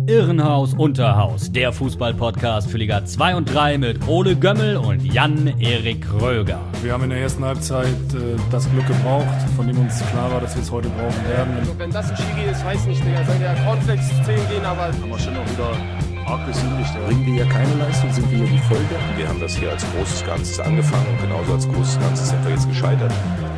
Irrenhaus Unterhaus, der Fußball-Podcast für Liga 2 und 3 mit Ole Gömmel und Jan-Erik Röger. Wir haben in der ersten Halbzeit das Glück gebraucht, von dem uns klar war, dass wir es heute brauchen werden. Wenn das ein Schiri ist, weiß nicht, Digga. Soll der Cornflakes 10 gehen, aber... Haben wir schon noch wieder arg gesündigt. Bringen wir ja keine Leistung, sind wir hier die Folge. Wir haben das hier als großes Ganzes angefangen und genauso als großes Ganzes sind wir jetzt gescheitert.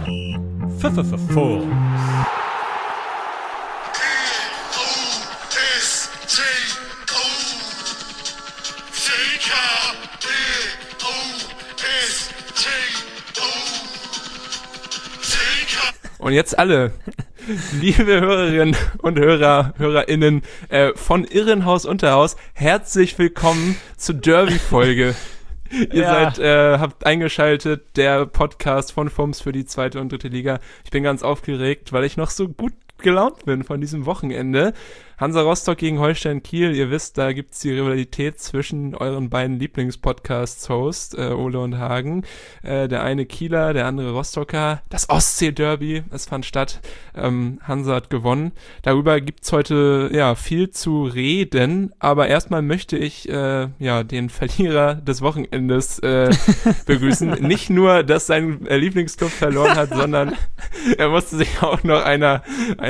Und jetzt alle, liebe Hörerinnen und HörerInnen von Irrenhaus Unterhaus, herzlich willkommen zur Derby-Folge. Ihr habt eingeschaltet, der Podcast von FUMS für die 2. und 3. Liga. Ich bin ganz aufgeregt, weil ich noch so gut gelaunt bin von diesem Wochenende. Hansa Rostock gegen Holstein Kiel, ihr wisst, da gibt's die Rivalität zwischen euren beiden Lieblingspodcasts-Hosts, Ole und Hagen. Der eine Kieler, der andere Rostocker. Das Ostsee-Derby, es fand statt. Hansa hat gewonnen. Darüber gibt's heute viel zu reden, aber erstmal möchte ich den Verlierer des Wochenendes begrüßen. Nicht nur, dass sein Lieblingsclub verloren hat, sondern er musste sich auch noch einer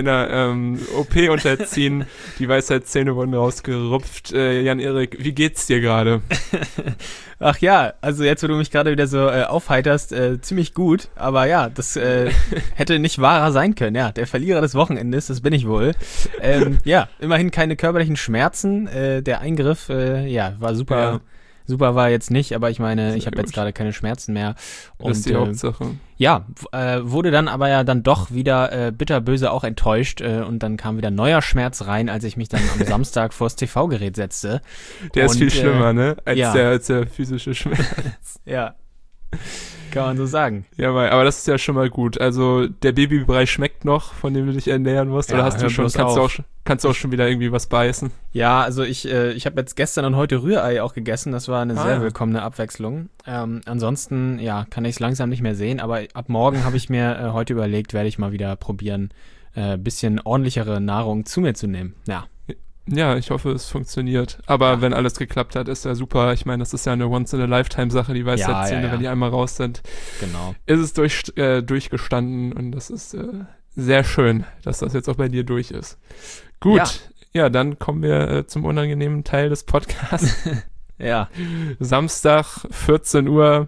OP unterziehen. Die Weisheitszähne wurden rausgerupft. Jan-Erik, wie geht's dir gerade? Ach ja, also jetzt, wo du mich gerade wieder so aufheiterst, ziemlich gut. Aber ja, das hätte nicht wahrer sein können. Ja, der Verlierer des Wochenendes, das bin ich wohl. Immerhin keine körperlichen Schmerzen. Der Eingriff, war super. Ja. Super war jetzt nicht, aber ich meine, ich habe jetzt gerade keine Schmerzen mehr. Und, das ist die Hauptsache. Wurde dann aber dann doch wieder bitterböse auch enttäuscht und dann kam wieder neuer Schmerz rein, als ich mich dann am Samstag vors TV-Gerät setzte. Der ist viel schlimmer, ne? Als der physische Schmerz. Ja. Kann man so sagen. Ja, aber das ist ja schon mal gut. Also der Babybrei schmeckt noch, von dem du dich ernähren musst. Oder hast du schon, kannst du auch schon wieder irgendwie was beißen? Ja, also ich habe jetzt gestern und heute Rührei auch gegessen. Das war eine sehr willkommene Abwechslung. Ansonsten, kann ich es langsam nicht mehr sehen. Aber ab morgen habe ich mir heute überlegt, werde ich mal wieder probieren, bisschen ordentlichere Nahrung zu mir zu nehmen. Ja. Ja, ich hoffe, es funktioniert. Aber wenn alles geklappt hat, ist ja super. Ich meine, das ist ja eine Once-in-a-Lifetime-Sache, die Weisheitszähne, wenn die einmal raus sind. Genau. Ist es durchgestanden und das ist sehr schön, dass das jetzt auch bei dir durch ist. Gut, dann kommen wir zum unangenehmen Teil des Podcasts. Ja. Samstag, 14 Uhr,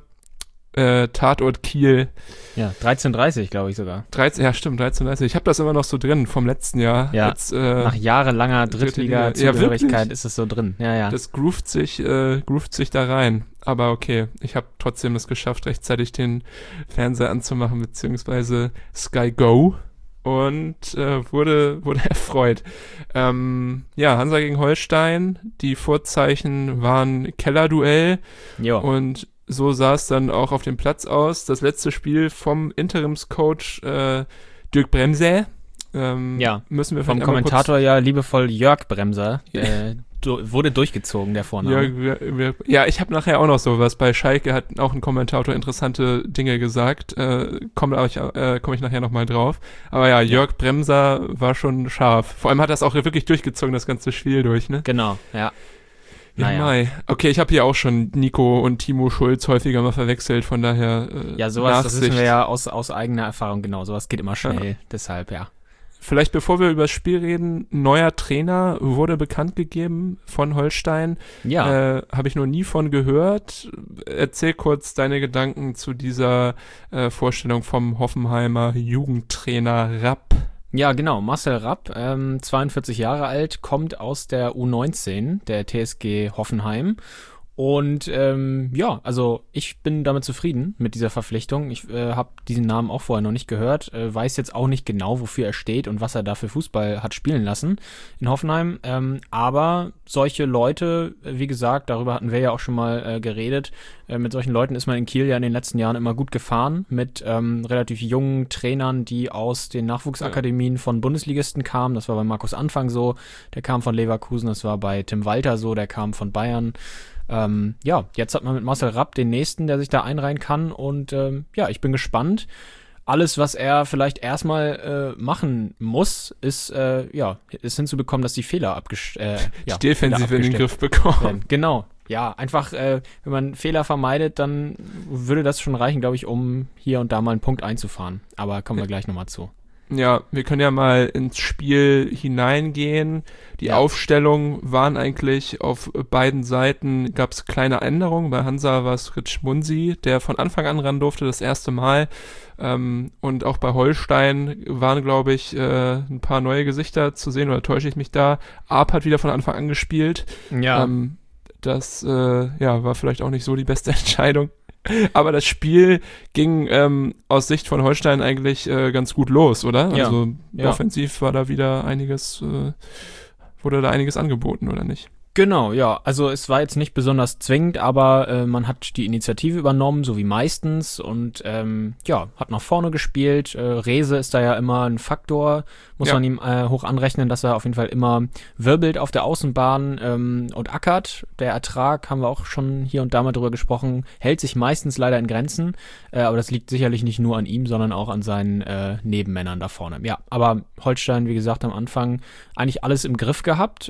Tatort Kiel. Ja, 13:30 glaube ich sogar. 13:30. Ich habe das immer noch so drin vom letzten Jahr. Ja, jetzt, nach jahrelanger Drittliga-Zugehörigkeit ist es so drin. Ja. Das groovt sich da rein. Aber okay, ich habe trotzdem es geschafft, rechtzeitig den Fernseher anzumachen, beziehungsweise Sky Go. Und wurde erfreut. Hansa gegen Holstein. Die Vorzeichen waren Kellerduell. Jo. Und so sah es dann auch auf dem Platz aus. Das letzte Spiel vom Interimscoach Dirk Bremser. Müssen wir vom Kommentator liebevoll Jörg Bremser. Wurde durchgezogen, der Vorname. Ich habe nachher auch noch sowas. Bei Schalke hat auch ein Kommentator interessante Dinge gesagt. Komme ich nachher nochmal drauf. Aber Jörg Bremser war schon scharf. Vor allem hat das auch wirklich durchgezogen, das ganze Spiel durch, ne? Genau, ja. Naja. Okay, ich habe hier auch schon Nico und Timo Schulz häufiger mal verwechselt, von daher sowas, das wissen wir ja aus eigener Erfahrung, genau, sowas geht immer schnell, deshalb, Vielleicht bevor wir über das Spiel reden, neuer Trainer wurde bekannt gegeben von Holstein. Ja. Habe ich noch nie von gehört. Erzähl kurz deine Gedanken zu dieser Vorstellung vom Hoffenheimer Jugendtrainer Rapp. Ja, genau. Marcel Rapp, 42 Jahre alt, kommt aus der U19 der TSG Hoffenheim. Und also ich bin damit zufrieden mit dieser Verpflichtung. Ich habe diesen Namen auch vorher noch nicht gehört, weiß jetzt auch nicht genau, wofür er steht und was er da für Fußball hat spielen lassen in Hoffenheim. Aber solche Leute, wie gesagt, darüber hatten wir ja auch schon mal geredet, mit solchen Leuten ist man in Kiel ja in den letzten Jahren immer gut gefahren, mit relativ jungen Trainern, die aus den Nachwuchsakademien von Bundesligisten kamen. Das war bei Markus Anfang so, der kam von Leverkusen, das war bei Tim Walter so, der kam von Bayern. Jetzt hat man mit Marcel Rapp den nächsten, der sich da einreihen kann und ich bin gespannt. alles, was er vielleicht erstmal machen muss, ist hinzubekommen, dass die Fehler Defensiv in den Griff bekommen. Genau. Ja, einfach, wenn man Fehler vermeidet, dann würde das schon reichen, glaube ich, um hier und da mal einen Punkt einzufahren. Aber kommen wir gleich nochmal zu. Ja, wir können ja mal ins Spiel hineingehen. Die Aufstellungen waren eigentlich auf beiden Seiten, gab es kleine Änderungen. Bei Hansa war es Rich Munsi, der von Anfang an ran durfte, das erste Mal. Und auch bei Holstein waren, glaube ich, ein paar neue Gesichter zu sehen, oder täusche ich mich da? Arp hat wieder von Anfang an gespielt. Ja. Das war vielleicht auch nicht so die beste Entscheidung. Aber das Spiel ging aus Sicht von Holstein eigentlich ganz gut los, oder? Ja. Also offensiv war da wieder wurde da einiges angeboten, oder nicht? Genau, ja. Also es war jetzt nicht besonders zwingend, aber man hat die Initiative übernommen, so wie meistens, und hat nach vorne gespielt. Rehse ist da ja immer ein Faktor, muss man ihm hoch anrechnen, dass er auf jeden Fall immer wirbelt auf der Außenbahn und ackert. Der Ertrag, haben wir auch schon hier und da mal drüber gesprochen, hält sich meistens leider in Grenzen, aber das liegt sicherlich nicht nur an ihm, sondern auch an seinen Nebenmännern da vorne. Ja, aber Holstein, wie gesagt, am Anfang eigentlich alles im Griff gehabt.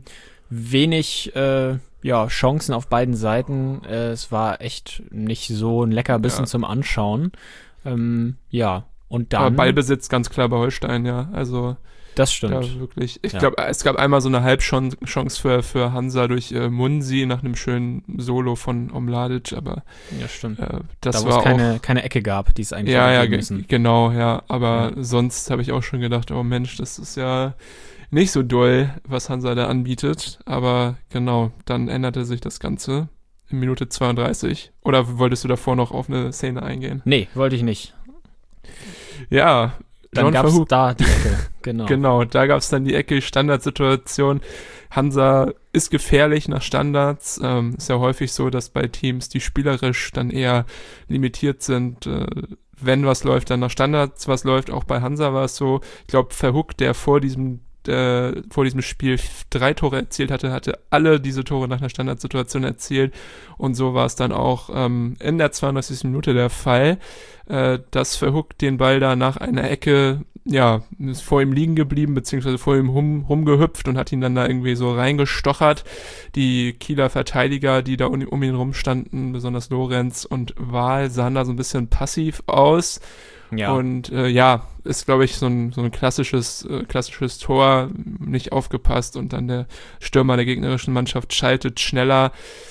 Wenig Chancen auf beiden Seiten. Es war echt nicht so ein Leckerbissen zum Anschauen. Und dann... Aber Ballbesitz ganz klar bei Holstein, ja. Also das stimmt. Ja, wirklich. Ich glaube, es gab einmal so eine Halbchance für Hansa durch Munsi nach einem schönen Solo von Omladic, aber ja, stimmt. Das da, wo es keine Ecke gab, die es eigentlich müssen. Genau, ja. Aber sonst habe ich auch schon gedacht, oh Mensch, das ist ja nicht so doll, was Hansa da anbietet, aber genau, dann änderte sich das Ganze in Minute 32. Oder wolltest du davor noch auf eine Szene eingehen? Nee, wollte ich nicht. Ja, dann gab es da die Ecke, genau. Genau, da gab es dann die Ecke, Standardsituation. Hansa ist gefährlich nach Standards. Ist ja häufig so, dass bei Teams, die spielerisch dann eher limitiert sind, wenn was läuft, dann nach Standards was läuft. Auch bei Hansa war es so. Ich glaube, Verhoek, der vor diesem Spiel 3 Tore erzielt hatte alle diese Tore nach einer Standardsituation erzielt, und so war es dann auch in der 32. Minute der Fall, dass Verhoek den Ball da nach einer Ecke, ist vor ihm liegen geblieben, beziehungsweise vor ihm rumgehüpft und hat ihn dann da irgendwie so reingestochert. Die Kieler Verteidiger, die da um ihn rumstanden, besonders Lorenz und Wahl, sahen da so ein bisschen passiv aus. Ja. Und ist, glaube ich, so ein klassisches Tor, nicht aufgepasst, und dann der Stürmer der gegnerischen Mannschaft schaltet schneller.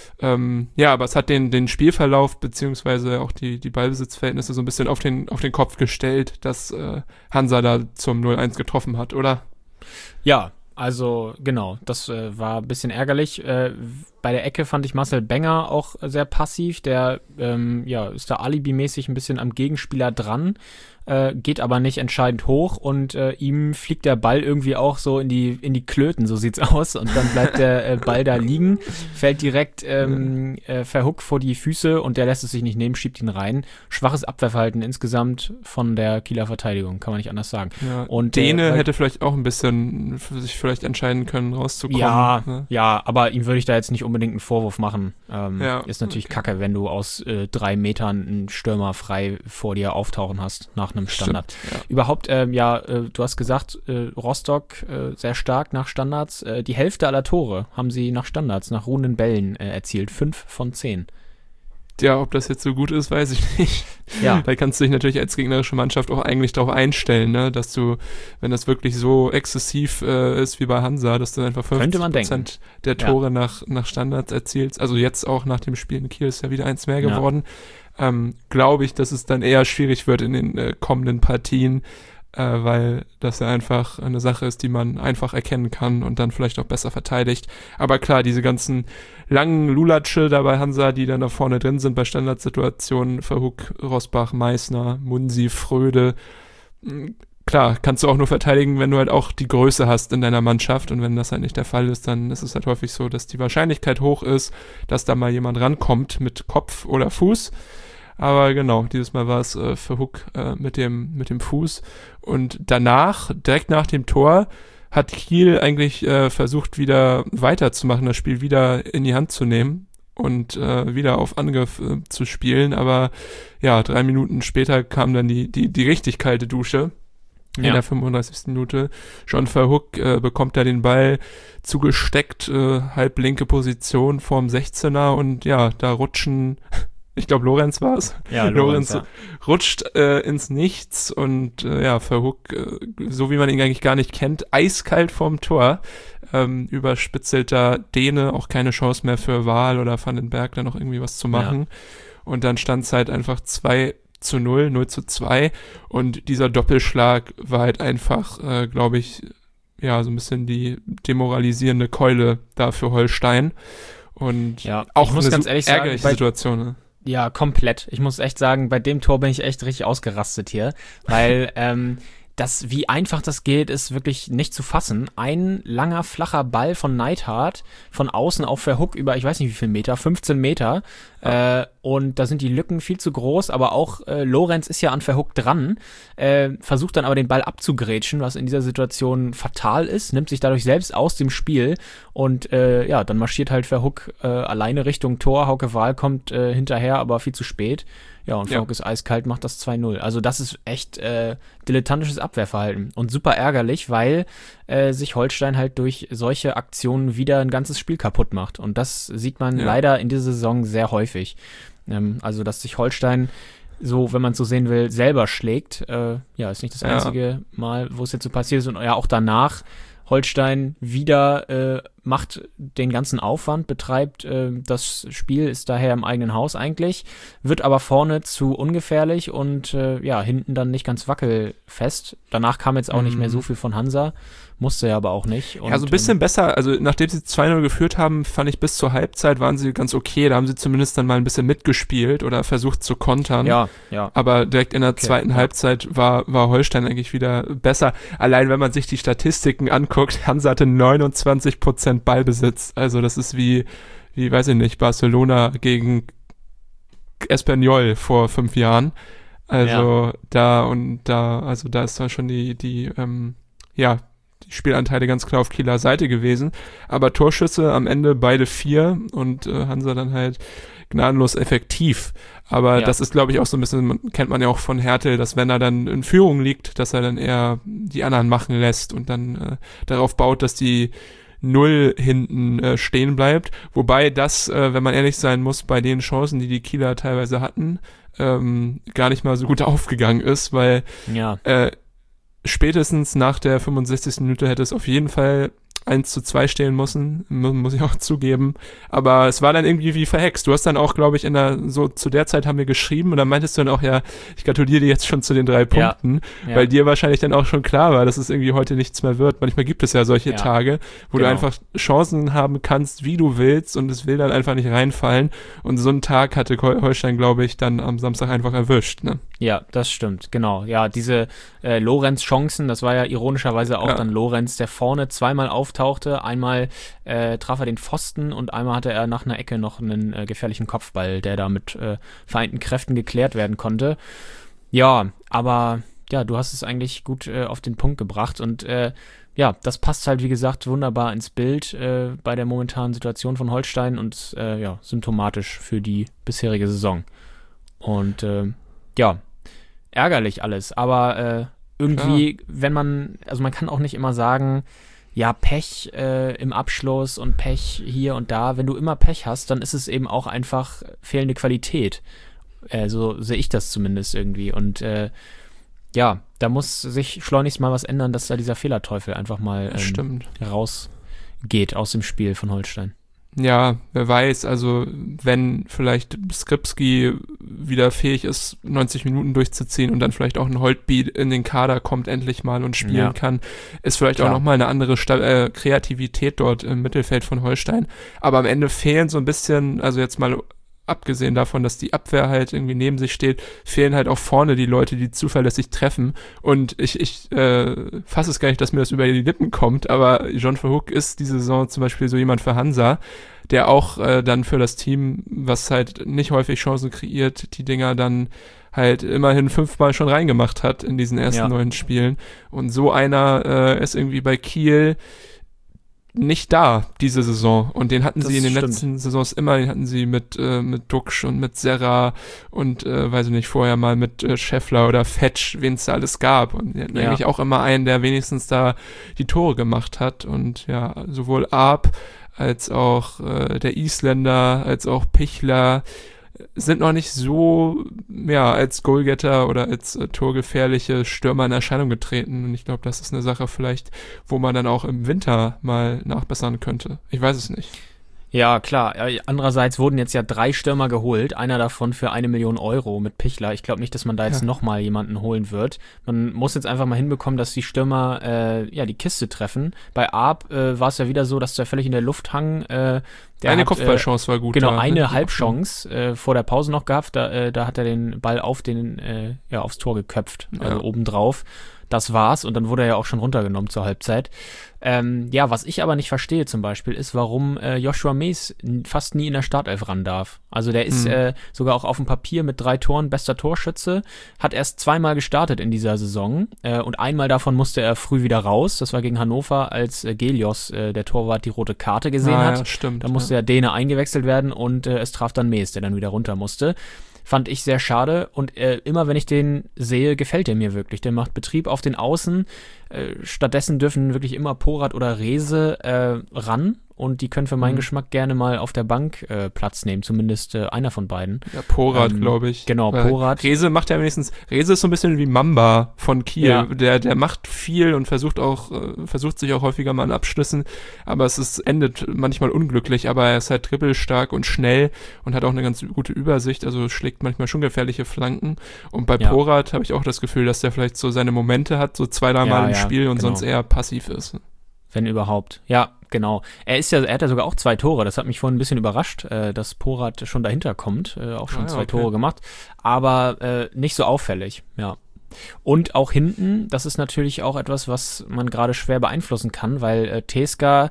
Aber es hat den Spielverlauf beziehungsweise auch die Ballbesitzverhältnisse so ein bisschen auf den Kopf gestellt, dass Hansa da zum 0-1 getroffen hat, oder? Ja, also genau, das war ein bisschen ärgerlich. Bei der Ecke fand ich Marcel Benger auch sehr passiv. Der ist da alibimäßig ein bisschen am Gegenspieler dran, geht aber nicht entscheidend hoch, und ihm fliegt der Ball irgendwie auch so in die Klöten, so sieht's aus, und dann bleibt der Ball da liegen, fällt direkt Verhoek vor die Füße, und der lässt es sich nicht nehmen, schiebt ihn rein. Schwaches Abwehrverhalten insgesamt von der Kieler Verteidigung, kann man nicht anders sagen. Ja, und Däne hätte vielleicht auch ein bisschen sich vielleicht entscheiden können, rauszukommen. Ja, aber ihm würde ich da jetzt nicht unbedingt einen Vorwurf machen. Ist natürlich kacke, wenn du aus 3 Metern einen Stürmer frei vor dir auftauchen hast nach einem Standard. Stimmt, ja. Überhaupt, du hast gesagt, Rostock sehr stark nach Standards. Die Hälfte aller Tore haben sie nach Standards, nach ruhenden Bällen erzielt. 5 von 10. Ja, ob das jetzt so gut ist, weiß ich nicht. Ja. Da kannst du dich natürlich als gegnerische Mannschaft auch eigentlich darauf einstellen, ne? Dass du, wenn das wirklich so exzessiv ist wie bei Hansa, dass du einfach 50% der Tore nach Standards erzielst. Also jetzt auch nach dem Spiel in Kiel ist ja wieder eins mehr geworden. Glaube ich, dass es dann eher schwierig wird in den kommenden Partien, weil das ja einfach eine Sache ist, die man einfach erkennen kann und dann vielleicht auch besser verteidigt. Aber klar, diese ganzen langen Lulatsche da bei Hansa, die dann da vorne drin sind bei Standardsituationen, Verhoek, Rosbach, Meissner, Munsi, Fröde, klar, kannst du auch nur verteidigen, wenn du halt auch die Größe hast in deiner Mannschaft, und wenn das halt nicht der Fall ist, dann ist es halt häufig so, dass die Wahrscheinlichkeit hoch ist, dass da mal jemand rankommt mit Kopf oder Fuß. Aber genau, dieses Mal war es Verhoek mit dem Fuß. Und danach, direkt nach dem Tor, hat Kiel eigentlich versucht, wieder weiterzumachen, das Spiel wieder in die Hand zu nehmen. und wieder auf Angriff zu spielen. Aber ja, 3 Minuten später kam dann die richtig kalte Dusche. In der 35. Minute. John Verhoek bekommt da den Ball zugesteckt, halb linke Position vorm 16er und ja, da rutschen, ich glaube Lorenz war es. Ja, Lorenz rutscht ins Nichts und Verhoek, so wie man ihn eigentlich gar nicht kennt, eiskalt vorm Tor. Überspitzelter Däne, auch keine Chance mehr für Wahl oder Van den Berg da noch irgendwie was zu machen. Ja. Und dann stand es halt einfach 0:2 und dieser Doppelschlag war halt einfach, glaube ich, ja, so ein bisschen die demoralisierende Keule da für Holstein und ja, auch ich muss ganz ehrlich sagen, ärgerliche Situation. Ne? Ja, komplett. Ich muss echt sagen, bei dem Tor bin ich echt richtig ausgerastet hier, weil wie einfach das geht, ist wirklich nicht zu fassen. Ein langer, flacher Ball von Neidhardt von außen auf Verhoek über, ich weiß nicht wie viel Meter, 15 Meter. Ja. Und da sind die Lücken viel zu groß, aber auch Lorenz ist ja an Verhoek dran, versucht dann aber den Ball abzugrätschen, was in dieser Situation fatal ist, nimmt sich dadurch selbst aus dem Spiel und dann marschiert halt Verhoek alleine Richtung Tor. Hauke Wahl kommt hinterher, aber viel zu spät. Ja, und Verhoek ist eiskalt, macht das 2:0. Also das ist echt dilettantisches Abwehrverhalten und super ärgerlich, weil sich Holstein halt durch solche Aktionen wieder ein ganzes Spiel kaputt macht. Und das sieht man leider in dieser Saison sehr häufig. Also, dass sich Holstein so, wenn man es so sehen will, selber schlägt, ist nicht das einzige Mal, wo es jetzt so passiert ist. Und ja, auch danach Holstein wieder macht den ganzen Aufwand, betreibt das Spiel, ist daher im eigenen Haus eigentlich, wird aber vorne zu ungefährlich und hinten dann nicht ganz wackelfest. Danach kam jetzt auch nicht mehr so viel von Hansa, musste ja aber auch nicht. Und, ja, so ein bisschen besser, also nachdem sie 2:0 geführt haben, fand ich bis zur Halbzeit waren sie ganz okay, da haben sie zumindest dann mal ein bisschen mitgespielt oder versucht zu kontern. Ja. Aber direkt in der zweiten Halbzeit war Holstein eigentlich wieder besser. Allein wenn man sich die Statistiken anguckt, Hansa hatte 29% Ballbesitz, also das ist wie weiß ich nicht, Barcelona gegen Espanyol vor 5 Jahren. Also da ist dann schon die Spielanteile ganz klar auf Kieler Seite gewesen, aber Torschüsse am Ende beide 4 und Hansa dann halt gnadenlos effektiv, aber das ist glaube ich auch so ein bisschen, kennt man ja auch von Hertel, dass wenn er dann in Führung liegt, dass er dann eher die anderen machen lässt und dann darauf baut, dass die 0 hinten stehen bleibt, wobei das, wenn man ehrlich sein muss, bei den Chancen, die Kieler teilweise hatten, gar nicht mal so gut aufgegangen ist, weil spätestens nach der 65. Minute hätte es auf jeden Fall 1:2 stehen müssen, muss ich auch zugeben. Aber es war dann irgendwie wie verhext. Du hast dann auch, glaube ich, zu der Zeit haben wir geschrieben und dann meintest du dann auch, ja, ich gratuliere dir jetzt schon zu den 3 Punkten, weil dir wahrscheinlich dann auch schon klar war, dass es irgendwie heute nichts mehr wird. Manchmal gibt es ja solche Tage, wo du einfach Chancen haben kannst, wie du willst und es will dann einfach nicht reinfallen. Und so einen Tag hatte Holstein, glaube ich, dann am Samstag einfach erwischt, ne? Ja, das stimmt, genau. Ja, diese Lorenz-Chancen, das war ja ironischerweise auch dann Lorenz, der vorne zweimal auftauchte. Einmal traf er den Pfosten und einmal hatte er nach einer Ecke noch einen gefährlichen Kopfball, der da mit vereinten Kräften geklärt werden konnte. Ja, aber ja, du hast es eigentlich gut auf den Punkt gebracht und das passt halt, wie gesagt, wunderbar ins Bild bei der momentanen Situation von Holstein und symptomatisch für die bisherige Saison. Und ärgerlich alles, aber irgendwie, wenn man kann auch nicht immer sagen, ja, Pech im Abschluss und Pech hier und da. Wenn du immer Pech hast, dann ist es eben auch einfach fehlende Qualität. So sehe ich das zumindest irgendwie. Und da muss sich schleunigst mal was ändern, dass da dieser Fehlerteufel einfach mal rausgeht aus dem Spiel von Holstein. Ja, wer weiß, also wenn vielleicht Skripski wieder fähig ist, 90 Minuten durchzuziehen und dann vielleicht auch ein Holtby in den Kader kommt endlich mal und spielen kann, ist vielleicht auch nochmal eine andere Kreativität dort im Mittelfeld von Holstein. Aber am Ende fehlen so ein bisschen, also jetzt mal abgesehen davon, dass die Abwehr halt irgendwie neben sich steht, fehlen halt auch vorne die Leute, die zuverlässig treffen. Und ich fasse es gar nicht, dass mir das über die Lippen kommt, aber John Verhoek ist diese Saison zum Beispiel so jemand für Hansa, der auch dann für das Team, was halt nicht häufig Chancen kreiert, die Dinger dann halt immerhin 5-mal schon reingemacht hat in diesen ersten 9 Spielen. Und so einer ist irgendwie bei Kiel nicht da diese Saison. Und den hatten sie in den stimmt. letzten Saisons immer. Den hatten sie mit Duxch und mit Serra und weiß ich nicht, vorher mal mit Scheffler oder Fetch, wen es da alles gab. Und die hatten eigentlich auch immer einen, der wenigstens da die Tore gemacht hat. Und ja, sowohl Arp als auch der Isländer, als auch Pichler sind noch nicht so als Goalgetter oder als torgefährliche Stürmer in Erscheinung getreten. Und ich glaube, das ist eine Sache vielleicht, wo man dann auch im Winter mal nachbessern könnte. Ich weiß es nicht. Ja, klar. Andererseits wurden jetzt ja 3 Stürmer geholt, einer davon für 1 Million Euro mit Pichler. Ich glaube nicht, dass man da jetzt nochmal jemanden holen wird. Man muss jetzt einfach mal hinbekommen, dass die Stürmer die Kiste treffen. Bei Arp war es ja wieder so, dass der völlig in der Luft hang. Eine Kopfballchance war gut. Genau, da, eine Halbchance vor der Pause noch gehabt. Da hat er den Ball aufs Tor geköpft, also obendrauf. Das war's und dann wurde er ja auch schon runtergenommen zur Halbzeit. Was ich aber nicht verstehe zum Beispiel ist, warum Joshua Mees fast nie in der Startelf ran darf. Also der ist sogar auch auf dem Papier mit 3 Toren bester Torschütze, hat erst 2-mal gestartet in dieser Saison und einmal davon musste er früh wieder raus. Das war gegen Hannover, als Gelios, der Torwart, die rote Karte gesehen hat. Ja, stimmt. Da musste der Däne eingewechselt werden und es traf dann Mees, der dann wieder runter musste. Fand ich sehr schade und immer wenn ich den sehe, gefällt er mir wirklich. Der macht Betrieb auf den Außen. Stattdessen dürfen wirklich immer Porat oder Rehse ran und die können für meinen Geschmack gerne mal auf der Bank Platz nehmen, zumindest einer von beiden. Ja, Porat, glaube ich. Genau, Porat. Rehse macht ja wenigstens, Rehse ist so ein bisschen wie Mamba von Kiel. Ja. Der macht viel und versucht sich auch häufiger mal an Abschlüssen, aber endet manchmal unglücklich, aber er ist halt dribbelstark und schnell und hat auch eine ganz gute Übersicht, also schlägt manchmal schon gefährliche Flanken. Und bei Porat habe ich auch das Gefühl, dass der vielleicht so seine Momente hat, so 2-3 Mal im Spiel und sonst eher passiv ist. Wenn überhaupt. Ja, genau. Er hat ja sogar auch 2 Tore. Das hat mich vorhin ein bisschen überrascht, dass Porat schon dahinter kommt. Auch schon 2 Tore gemacht. Aber nicht so auffällig, ja. Und auch hinten, das ist natürlich auch etwas, was man gerade schwer beeinflussen kann, weil Teska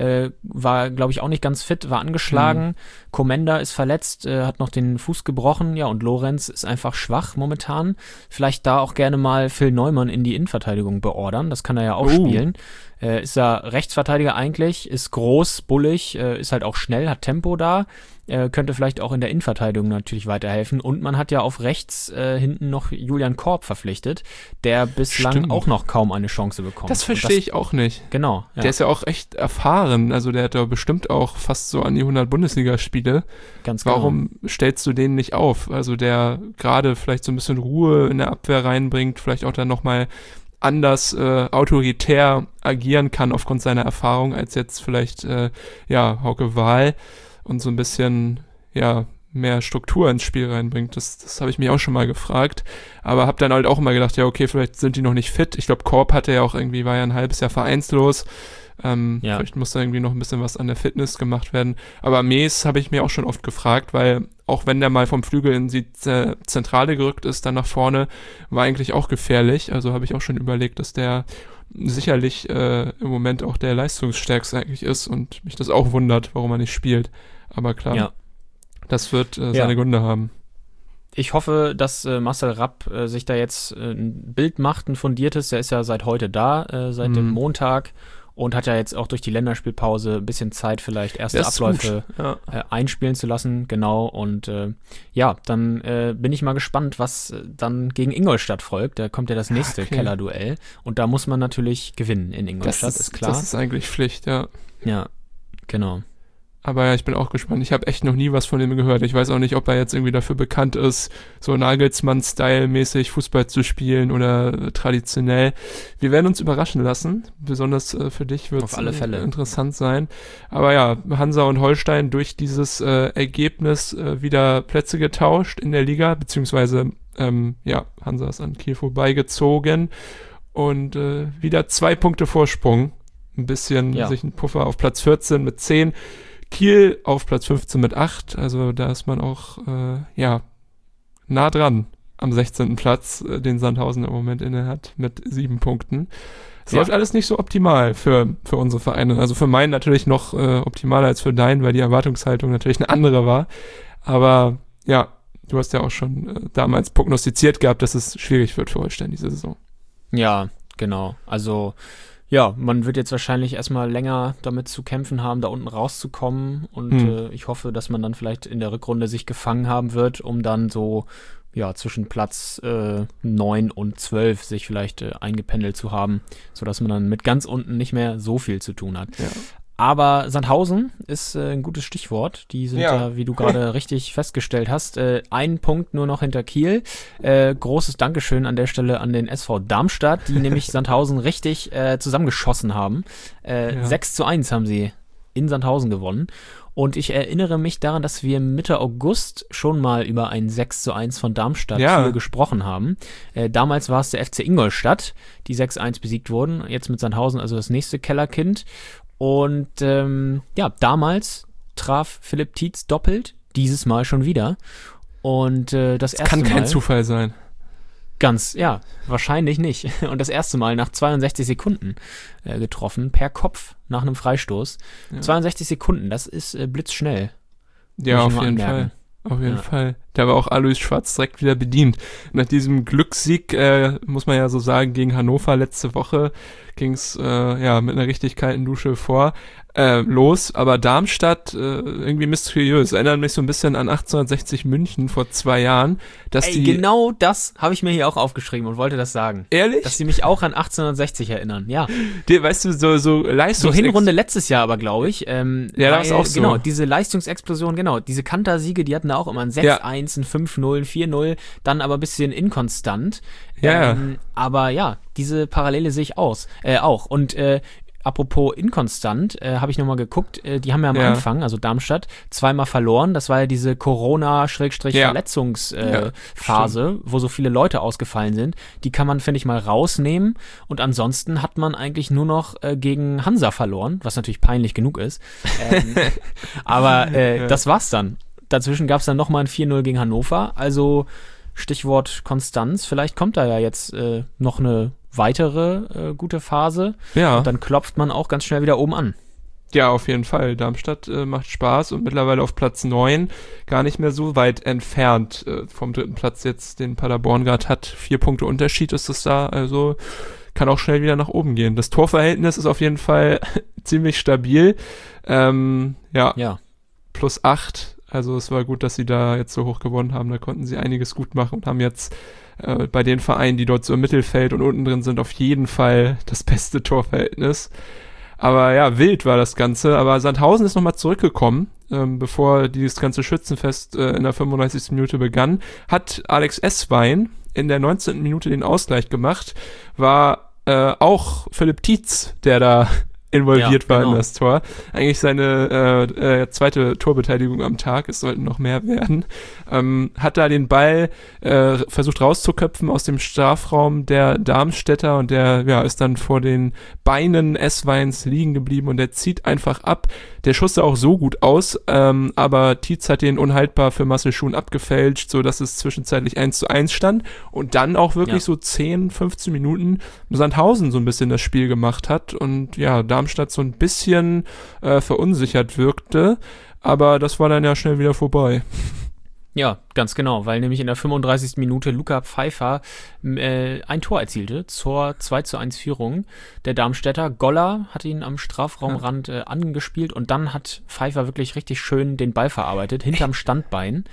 war, glaube ich, auch nicht ganz fit, war angeschlagen. Komenda ist verletzt, hat noch den Fuß gebrochen, ja, und Lorenz ist einfach schwach momentan. Vielleicht da auch gerne mal Phil Neumann in die Innenverteidigung beordern, das kann er ja auch spielen. Ist er Rechtsverteidiger eigentlich, ist groß, bullig, ist halt auch schnell, hat Tempo da, könnte vielleicht auch in der Innenverteidigung natürlich weiterhelfen. Und man hat ja auf rechts hinten noch Julian Korb verpflichtet, der bislang auch noch kaum eine Chance bekommt. Das verstehe ich auch nicht. Genau. Ja. Der ist ja auch echt erfahren, also der hat ja bestimmt auch fast so an die 100 Bundesligaspiele. Ganz genau. Warum stellst du den nicht auf? Also der gerade vielleicht so ein bisschen Ruhe in der Abwehr reinbringt, vielleicht auch dann nochmal anders autoritär agieren kann aufgrund seiner Erfahrung als jetzt vielleicht Hauke Wahl und so ein bisschen mehr Struktur ins Spiel reinbringt. Das habe ich mich auch schon mal gefragt, aber habe dann halt auch immer gedacht, ja okay, vielleicht sind die noch nicht fit. Ich glaube, Korb war ja ein halbes Jahr vereinslos. Vielleicht muss da irgendwie noch ein bisschen was an der Fitness gemacht werden. Aber Mees habe ich mir auch schon oft gefragt, weil auch wenn der mal vom Flügel in die Zentrale gerückt ist, dann nach vorne, war eigentlich auch gefährlich. Also habe ich auch schon überlegt, dass der sicherlich im Moment auch der leistungsstärkste eigentlich ist und mich das auch wundert, warum er nicht spielt. Aber klar, das wird seine Gründe haben. Ich hoffe, dass Marcel Rapp sich da jetzt ein Bild macht, ein fundiertes. Der ist ja seit heute da, seit dem Montag. Und hat ja jetzt auch durch die Länderspielpause ein bisschen Zeit, vielleicht erste Abläufe einspielen zu lassen. Genau. Und dann bin ich mal gespannt, was dann gegen Ingolstadt folgt. Da kommt ja das nächste Kellerduell. Und da muss man natürlich gewinnen in Ingolstadt, ist klar. Das ist eigentlich Pflicht, ja. Ja, genau. Aber ja, ich bin auch gespannt. Ich habe echt noch nie was von ihm gehört. Ich weiß auch nicht, ob er jetzt irgendwie dafür bekannt ist, so Nagelsmann-Style-mäßig Fußball zu spielen oder traditionell. Wir werden uns überraschen lassen. Besonders für dich wird es interessant sein. Aber ja, Hansa und Holstein durch dieses Ergebnis wieder Plätze getauscht in der Liga, beziehungsweise Hansa ist an Kiel vorbeigezogen und wieder 2 Punkte Vorsprung. Ein bisschen sich ein Puffer auf Platz 14 mit 10. Kiel auf Platz 15 mit 8, also da ist man auch nah dran am 16. Platz, den Sandhausen im Moment inne hat mit 7 Punkten. Es läuft alles nicht so optimal für unsere Vereine. Also für meinen natürlich noch optimaler als für deinen, weil die Erwartungshaltung natürlich eine andere war. Aber ja, du hast ja auch schon damals prognostiziert gehabt, dass es schwierig wird für Holstein diese Saison. Ja, genau. Also Ja, man wird jetzt wahrscheinlich erstmal länger damit zu kämpfen haben, da unten rauszukommen. Und ich hoffe, dass man dann vielleicht in der Rückrunde sich gefangen haben wird, um dann so zwischen Platz 9 und 12 sich vielleicht eingependelt zu haben, sodass man dann mit ganz unten nicht mehr so viel zu tun hat. Ja. Aber Sandhausen ist ein gutes Stichwort. Die sind ja, wie du gerade richtig festgestellt hast, einen Punkt nur noch hinter Kiel. Großes Dankeschön an der Stelle an den SV Darmstadt, die nämlich Sandhausen richtig zusammengeschossen haben. 6:1 haben sie in Sandhausen gewonnen. Und ich erinnere mich daran, dass wir Mitte August schon mal über ein 6:1 von Darmstadt hier gesprochen haben. Damals war es der FC Ingolstadt, die 6:1 besiegt wurden. Jetzt mit Sandhausen also das nächste Kellerkind. Und damals traf Philipp Tietz doppelt, dieses Mal schon wieder. Und das erste Mal... Kann kein Zufall sein. Wahrscheinlich nicht. Und das erste Mal nach 62 Sekunden getroffen, per Kopf nach einem Freistoß. 62 Sekunden, das ist blitzschnell. Ja, auf jeden Fall. Auf jeden Fall. Da war auch Alois Schwarz direkt wieder bedient. Nach diesem Glückssieg, muss man ja so sagen, gegen Hannover letzte Woche ging's mit einer richtig kalten Dusche los. Aber Darmstadt irgendwie mysteriös. Erinnert mich so ein bisschen an 1860 München vor 2 Jahren. Genau das habe ich mir hier auch aufgeschrieben und wollte das sagen. Ehrlich? Dass sie mich auch an 1860 erinnern, ja. Weißt du, so So Hinrunde letztes Jahr aber, glaube ich. Da war es auch so. Genau, diese Leistungsexplosion, diese Kantersiege, die hatten da auch immer ein 6-1, ein 5-0, ein 4-0, dann aber ein bisschen inkonstant. Aber diese Parallele sehe ich auch. Und apropos inkonstant, habe ich nochmal geguckt, die haben ja am Anfang, also Darmstadt, 2-mal verloren. Das war ja diese Corona-Verletzungsphase, wo so viele Leute ausgefallen sind. Die kann man, finde ich, mal rausnehmen. Und ansonsten hat man eigentlich nur noch gegen Hansa verloren, was natürlich peinlich genug ist. Aber das war's dann. Dazwischen gab es dann nochmal ein 4-0 gegen Hannover. Also Stichwort Konstanz. Vielleicht kommt da ja jetzt noch eine weitere gute Phase. Ja. Und dann klopft man auch ganz schnell wieder oben an. Ja, auf jeden Fall. Darmstadt macht Spaß und mittlerweile auf Platz 9 gar nicht mehr so weit entfernt vom 3. Platz jetzt, den Paderborn gerade hat. 4 Punkte Unterschied ist es da, also kann auch schnell wieder nach oben gehen. Das Torverhältnis ist auf jeden Fall ziemlich stabil. Plus 8. Also es war gut, dass sie da jetzt so hoch gewonnen haben. Da konnten sie einiges gut machen und haben jetzt bei den Vereinen, die dort so im Mittelfeld und unten drin sind, auf jeden Fall das beste Torverhältnis. Aber ja, wild war das Ganze. Aber Sandhausen ist nochmal zurückgekommen, bevor dieses ganze Schützenfest in der 35. Minute begann. Hat Alex Esswein in der 19. Minute den Ausgleich gemacht. War auch Philipp Tietz, der da involviert war in das Tor. Eigentlich seine zweite Torbeteiligung am Tag, es sollten noch mehr werden. Hat da den Ball versucht rauszuköpfen aus dem Strafraum der Darmstädter und der ist dann vor den Beinen Essweins liegen geblieben und der zieht einfach ab. Der Schuss sah auch so gut aus, aber Tietz hat den unhaltbar für Marcel Schuhn abgefälscht, so dass es zwischenzeitlich 1:1 stand und dann auch wirklich so 10, 15 Minuten Sandhausen so ein bisschen das Spiel gemacht hat und Darmstadt so ein bisschen verunsichert wirkte, aber das war dann ja schnell wieder vorbei. Ja, ganz genau, weil nämlich in der 35. Minute Luca Pfeiffer ein Tor erzielte zur 2:1 Führung der Darmstädter. Goller hat ihn am Strafraumrand angespielt und dann hat Pfeiffer wirklich richtig schön den Ball verarbeitet, hinterm Standbein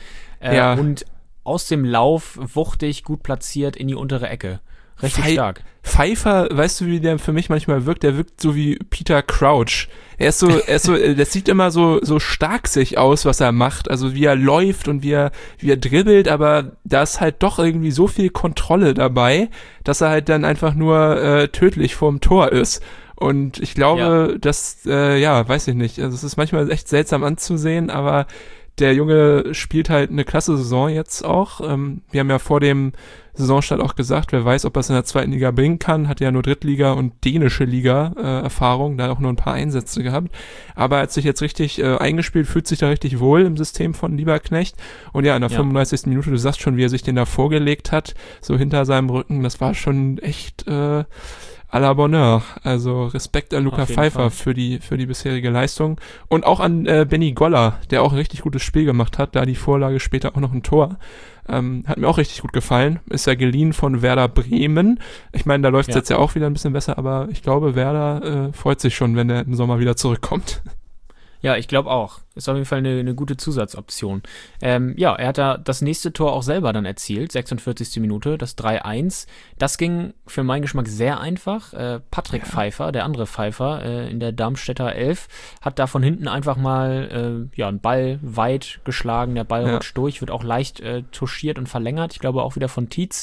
und aus dem Lauf wuchtig, gut platziert in die untere Ecke. Richtig stark. Pfeiffer, weißt du, wie der für mich manchmal wirkt? Der wirkt so wie Peter Crouch. Das sieht immer so stark sich aus, was er macht. Also wie er läuft und wie er dribbelt, aber da ist halt doch irgendwie so viel Kontrolle dabei, dass er halt dann einfach nur tödlich vorm Tor ist. Und ich glaube, dass, weiß ich nicht. Also es ist manchmal echt seltsam anzusehen, aber der Junge spielt halt eine klasse Saison jetzt auch. Wir haben ja vor dem Saisonstart auch gesagt, wer weiß, ob er es in der 2. Liga bringen kann, hat ja nur Drittliga- und dänische Liga-Erfahrung, da auch nur ein paar Einsätze gehabt, aber er hat sich jetzt richtig eingespielt, fühlt sich da richtig wohl im System von Lieberknecht und in der 35. Minute, du sagst schon, wie er sich den da vorgelegt hat, so hinter seinem Rücken, das war schon echt à la Bonheur. Also Respekt an Luca Auf jeden Pfeiffer Fall. für die bisherige Leistung. Und auch an Benny Goller, der auch ein richtig gutes Spiel gemacht hat. Da die Vorlage, später auch noch ein Tor. Hat mir auch richtig gut gefallen. Ist ja geliehen von Werder Bremen. Ich meine, da läuft es jetzt ja auch wieder ein bisschen besser, aber ich glaube, Werder freut sich schon, wenn er im Sommer wieder zurückkommt. Ja, ich glaube auch. Ist auf jeden Fall eine gute Zusatzoption. Ja, er hat da das nächste Tor auch selber dann erzielt, 46. Minute, das 3-1. Das ging für meinen Geschmack sehr einfach. Patrick Pfeiffer, der andere Pfeiffer in der Darmstädter 11, hat da von hinten einfach mal einen Ball weit geschlagen. Der Ball rutscht durch, wird auch leicht touchiert und verlängert. Ich glaube auch wieder von Tietz.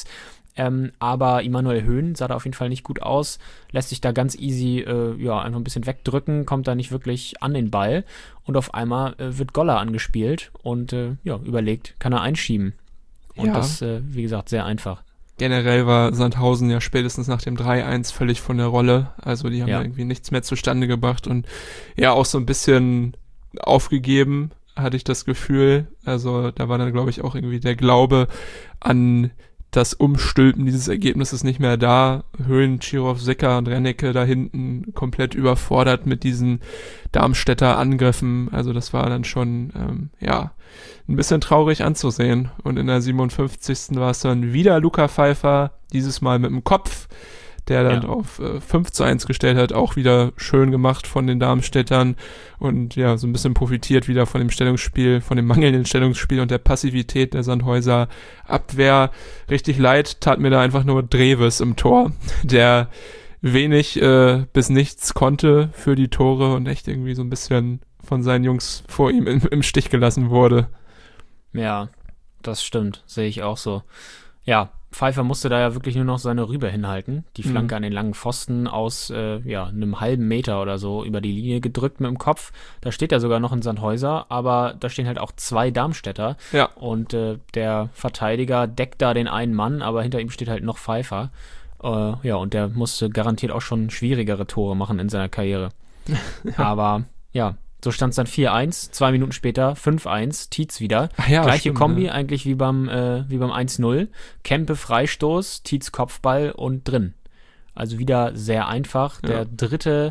Aber Immanuel Höhn sah da auf jeden Fall nicht gut aus, lässt sich da ganz easy einfach ein bisschen wegdrücken, kommt da nicht wirklich an den Ball und auf einmal wird Goller angespielt und überlegt, kann er einschieben. Und das, wie gesagt, sehr einfach. Generell war Sandhausen ja spätestens nach dem 3-1 völlig von der Rolle, also die haben ja irgendwie nichts mehr zustande gebracht und ja auch so ein bisschen aufgegeben, hatte ich das Gefühl. Also da war dann, glaube ich, auch irgendwie der Glaube an das Umstülpen dieses Ergebnisses nicht mehr da. Höhn, Tschirov, Secker und Rennecke da hinten komplett überfordert mit diesen Darmstädter Angriffen. Also das war dann schon, ein bisschen traurig anzusehen. Und in der 57. war es dann wieder Luca Pfeiffer, dieses Mal mit dem Kopf, der dann auf 5-1 gestellt hat, auch wieder schön gemacht von den Darmstädtern und ja, so ein bisschen profitiert wieder von dem Stellungsspiel, von dem mangelnden Stellungsspiel und der Passivität der Sandhäuser Abwehr. Richtig leid tat mir da einfach nur Dreves im Tor, der wenig bis nichts konnte für die Tore und echt irgendwie so ein bisschen von seinen Jungs vor ihm im Stich gelassen wurde. Ja, das stimmt, sehe ich auch so. Ja, Pfeiffer musste da ja wirklich nur noch seine Rübe hinhalten. Die Flanke an den langen Pfosten aus einem halben Meter oder so über die Linie gedrückt mit dem Kopf. Da steht ja sogar noch ein Sandhäuser, aber da stehen halt auch 2 Darmstädter. Ja. Und der Verteidiger deckt da den einen Mann, aber hinter ihm steht halt noch Pfeiffer. Und der musste garantiert auch schon schwierigere Tore machen in seiner Karriere. Aber ja, so stand es dann 4-1, 2 Minuten später 5-1, Tietz wieder. Gleiche stimmt, Kombi eigentlich wie beim 1-0. Kempe Freistoß, Tietz Kopfball und drin. Also wieder sehr einfach. Der dritte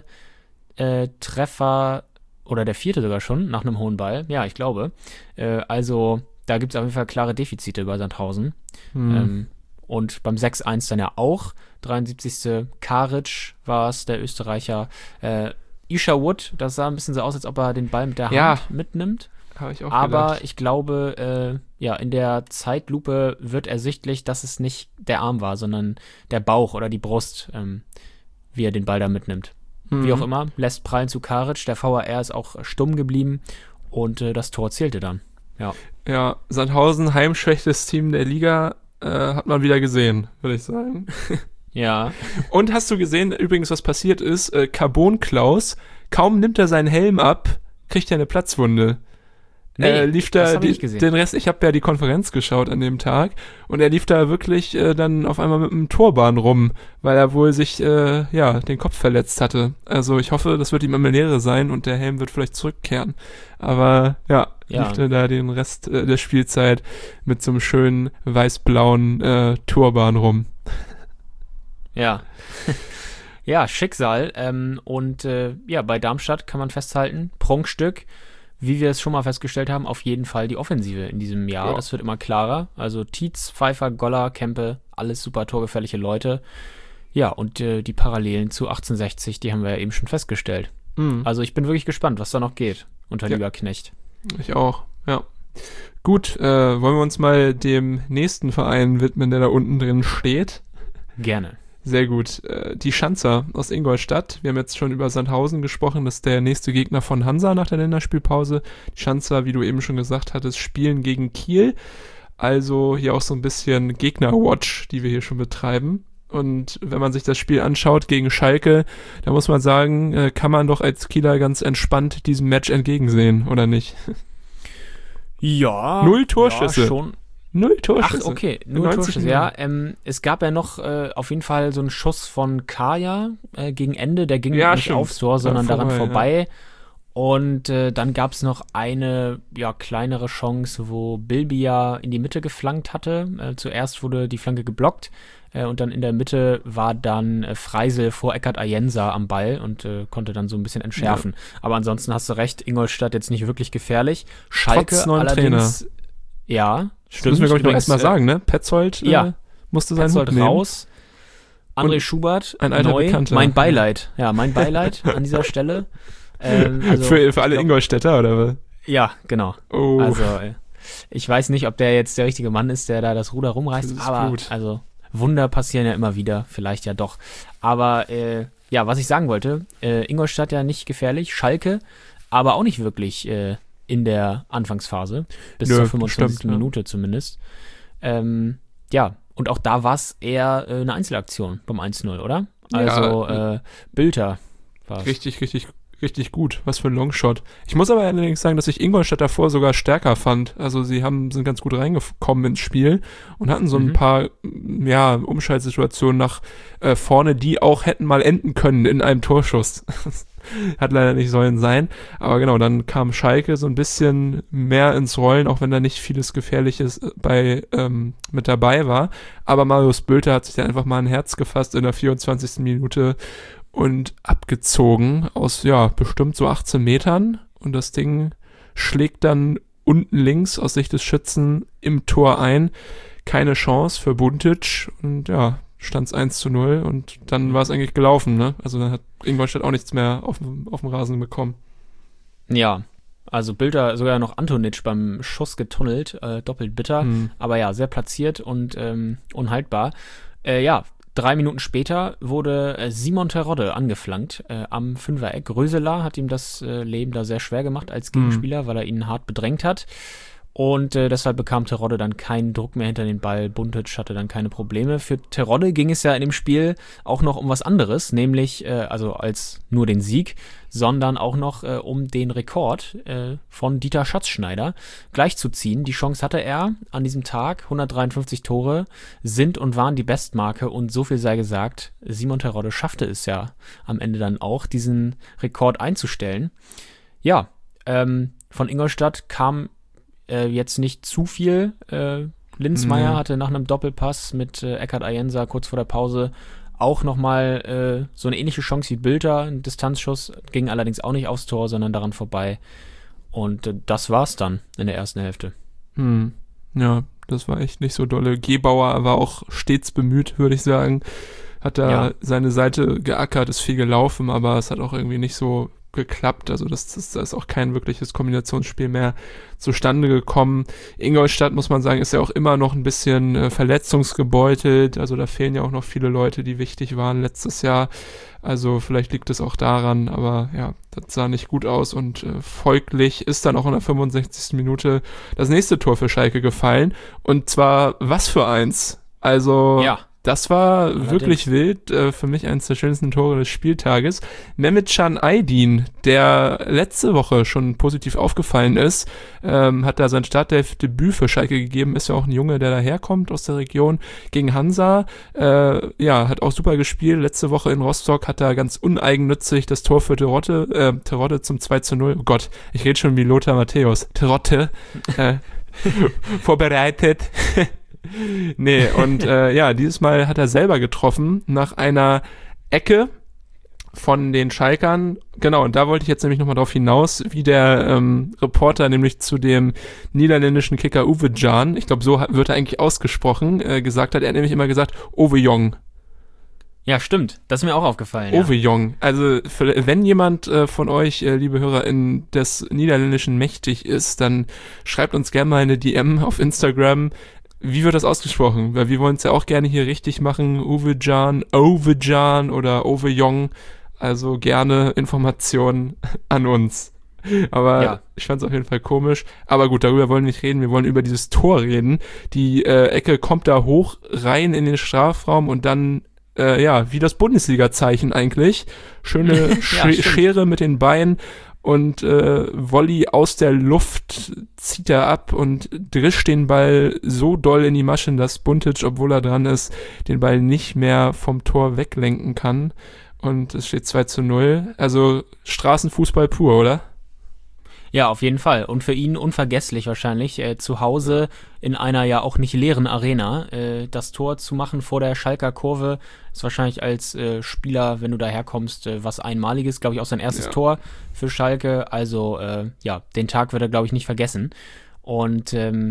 Treffer oder der vierte sogar schon nach einem hohen Ball. Ja, ich glaube. Also da gibt es auf jeden Fall klare Defizite bei Sandhausen. Und beim 6-1 dann ja auch. 73. Karic war es, der Österreicher. Isha Wood, das sah ein bisschen so aus, als ob er den Ball mit der Hand mitnimmt. Habe ich auch Aber gedacht. ich glaube, in der Zeitlupe wird ersichtlich, dass es nicht der Arm war, sondern der Bauch oder die Brust, wie er den Ball da mitnimmt. Wie auch immer, lässt prallen zu Karic. Der VAR ist auch stumm geblieben und das Tor zählte dann. Ja, Sandhausen, heimschwächstes Team der Liga, hat man wieder gesehen, würde ich sagen. Ja. Und hast du gesehen, übrigens, was passiert ist? Carbon Klaus, kaum nimmt er seinen Helm ab, kriegt er eine Platzwunde. Lief da den Rest, ich habe ja die Konferenz geschaut an dem Tag und er lief da wirklich dann auf einmal mit einem Turban rum, weil er wohl sich den Kopf verletzt hatte. Also ich hoffe, das wird ihm immer Lehre sein und der Helm wird vielleicht zurückkehren. Aber lief er da den Rest der Spielzeit mit so einem schönen weiß-blauen Turban rum. Ja. Ja, Schicksal. Bei Darmstadt kann man festhalten, Prunkstück, wie wir es schon mal festgestellt haben, auf jeden Fall die Offensive in diesem Jahr. Ja. Das wird immer klarer. Also Tietz, Pfeiffer, Goller, Kempe, alles super torgefährliche Leute. Ja, und die Parallelen zu 1860, die haben wir ja eben schon festgestellt. Also ich bin wirklich gespannt, was da noch geht unter Lieberknecht. Ich auch, ja. Gut, wollen wir uns mal dem nächsten Verein widmen, der da unten drin steht? Gerne. Sehr gut. Die Schanzer aus Ingolstadt. Wir haben jetzt schon über Sandhausen gesprochen. Das ist der nächste Gegner von Hansa nach der Länderspielpause. Die Schanzer, wie du eben schon gesagt hattest, spielen gegen Kiel. Also hier auch so ein bisschen Gegner-Watch, die wir hier schon betreiben. Und wenn man sich das Spiel anschaut gegen Schalke, da muss man sagen, kann man doch als Kieler ganz entspannt diesem Match entgegensehen, oder nicht? Ja. 0 Torschüsse. Ja, schon. 0 Torschüsse. Ach, okay, 0 Torschüsse, ja. Es gab ja noch auf jeden Fall so einen Schuss von Kaya gegen Ende, der ging nicht aufs Tor, sondern daran vorbei. Ja. Und dann gab es noch eine kleinere Chance, wo Bilbia in die Mitte geflankt hatte. Zuerst wurde die Flanke geblockt Und dann in der Mitte war dann Freisel vor Eckart Ayensa am Ball und konnte dann so ein bisschen entschärfen. Ja. Aber ansonsten hast du recht, Ingolstadt jetzt nicht wirklich gefährlich. Schalke trotz neuen allerdings, Trainer. Ja, stimmt. Das müssen wir, glaube ich, noch erstmal sagen, ne? Petzold musste sein Petzold Hut nehmen. raus. André Schubert, ein alter neu. Bekannter. Mein Beileid. Ja, mein Beileid an dieser Stelle. Also, für alle Ingolstädter, oder was? Ja, genau. Oh. Also, ich weiß nicht, ob der jetzt der richtige Mann ist, der da das Ruder rumreißt, aber gut. Also Wunder passieren ja immer wieder, vielleicht ja doch. Aber was ich sagen wollte, Ingolstadt ja nicht gefährlich, Schalke aber auch nicht wirklich in der Anfangsphase, bis zur 25. Minute zumindest. Und auch da war es eher eine Einzelaktion beim 1-0, oder? Also Bülter war Richtig gut, was für ein Longshot. Ich muss aber allerdings sagen, dass ich Ingolstadt davor sogar stärker fand. Also sie sind ganz gut reingekommen ins Spiel und hatten so ein paar Umschaltsituationen nach vorne, die auch hätten mal enden können in einem Torschuss. Hat leider nicht sollen sein. Aber genau, dann kam Schalke so ein bisschen mehr ins Rollen, auch wenn da nicht vieles Gefährliches mit dabei war. Aber Marius Bülter hat sich dann einfach mal ein Herz gefasst in der 24. Minute und abgezogen aus, bestimmt so 18 Metern. Und das Ding schlägt dann unten links aus Sicht des Schützen im Tor ein. Keine Chance für Buntic. Und stand es 1-0 und dann war es eigentlich gelaufen, ne? Also dann hat Ingolstadt auch nichts mehr auf dem Rasen bekommen. Ja, also Bülter sogar noch Antonic beim Schuss getunnelt, doppelt bitter. Aber sehr platziert und unhaltbar. 3 Minuten später wurde Simon Terodde angeflankt am Fünfereck. Röseler hat ihm das Leben da sehr schwer gemacht als Gegenspieler, weil er ihn hart bedrängt hat. Und deshalb bekam Terodde dann keinen Druck mehr hinter den Ball. Buntic hatte dann keine Probleme. Für Terodde ging es ja in dem Spiel auch noch um was anderes, nämlich als nur den Sieg, sondern auch noch um den Rekord von Dieter Schatzschneider gleichzuziehen. Die Chance hatte er an diesem Tag. 153 Tore sind und waren die Bestmarke und so viel sei gesagt, Simon Terodde schaffte es ja am Ende dann auch, diesen Rekord einzustellen. Ja, von Ingolstadt kam jetzt nicht zu viel. Linsmeier hatte nach einem Doppelpass mit Eckart Ayensa kurz vor der Pause auch nochmal so eine ähnliche Chance wie Bülter, ein Distanzschuss, ging allerdings auch nicht aufs Tor, sondern daran vorbei. Und das war's dann in der ersten Hälfte. Ja, das war echt nicht so dolle. Gebauer war auch stets bemüht, würde ich sagen. Hat da seine Seite geackert, ist viel gelaufen, aber es hat auch irgendwie nicht so geklappt, also da ist auch kein wirkliches Kombinationsspiel mehr zustande gekommen. Ingolstadt, muss man sagen, ist ja auch immer noch ein bisschen verletzungsgebeutelt, also da fehlen ja auch noch viele Leute, die wichtig waren letztes Jahr, also vielleicht liegt es auch daran, aber das sah nicht gut aus und folglich ist dann auch in der 65. Minute das nächste Tor für Schalke gefallen und zwar was für eins, also das war wirklich wild, für mich eines der schönsten Tore des Spieltages. Mehmetcan Aydin, der letzte Woche schon positiv aufgefallen ist, hat da sein Startelf-Debüt für Schalke gegeben, ist ja auch ein Junge, der daherkommt aus der Region, gegen Hansa, hat auch super gespielt, letzte Woche in Rostock hat er ganz uneigennützig das Tor für Terodde zum 2-0, oh Gott, ich rede schon wie Lothar Matthäus, Terodde, vorbereitet. Nee, und dieses Mal hat er selber getroffen nach einer Ecke von den Schalkern. Genau, und da wollte ich jetzt nämlich nochmal drauf hinaus, wie der Reporter nämlich zu dem niederländischen Kicker Uwe Jan, ich glaube, so wird er eigentlich ausgesprochen, gesagt hat. Er hat nämlich immer gesagt, Uwe Jong. Ja, stimmt. Das ist mir auch aufgefallen. Uwe Jong. Also, wenn jemand von euch, liebe HörerInnen, des Niederländischen mächtig ist, dann schreibt uns gerne mal eine DM auf Instagram. Wie wird das ausgesprochen? Weil wir wollen es ja auch gerne hier richtig machen. Uwe Jan oder Uwe Jong. Also gerne Informationen an uns. Aber ich fand es auf jeden Fall komisch. Aber gut, darüber wollen wir nicht reden. Wir wollen über dieses Tor reden. Die Ecke kommt da hoch rein in den Strafraum und dann wie das Bundesliga-Zeichen eigentlich. Schöne Schere mit den Beinen. Und Volley aus der Luft zieht er ab und drischt den Ball so doll in die Maschen, dass Buntic, obwohl er dran ist, den Ball nicht mehr vom Tor weglenken kann. Und es steht 2-0. Also Straßenfußball pur, oder? Ja, auf jeden Fall. Und für ihn unvergesslich wahrscheinlich, zu Hause in einer ja auch nicht leeren Arena das Tor zu machen vor der Schalker Kurve, ist wahrscheinlich als Spieler, wenn du daherkommst, was Einmaliges, glaube ich, auch sein erstes Tor für Schalke. Also den Tag wird er, glaube ich, nicht vergessen. Und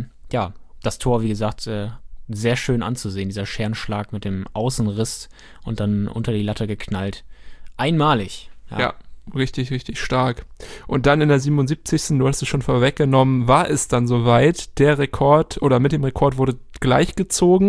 das Tor, wie gesagt, sehr schön anzusehen, dieser Scherenschlag mit dem Außenriss und dann unter die Latte geknallt. Einmalig. Ja. Richtig, richtig stark. Und dann in der 77. Du hast es schon vorweggenommen, war es dann soweit. Der Rekord oder mit dem Rekord wurde gleichgezogen.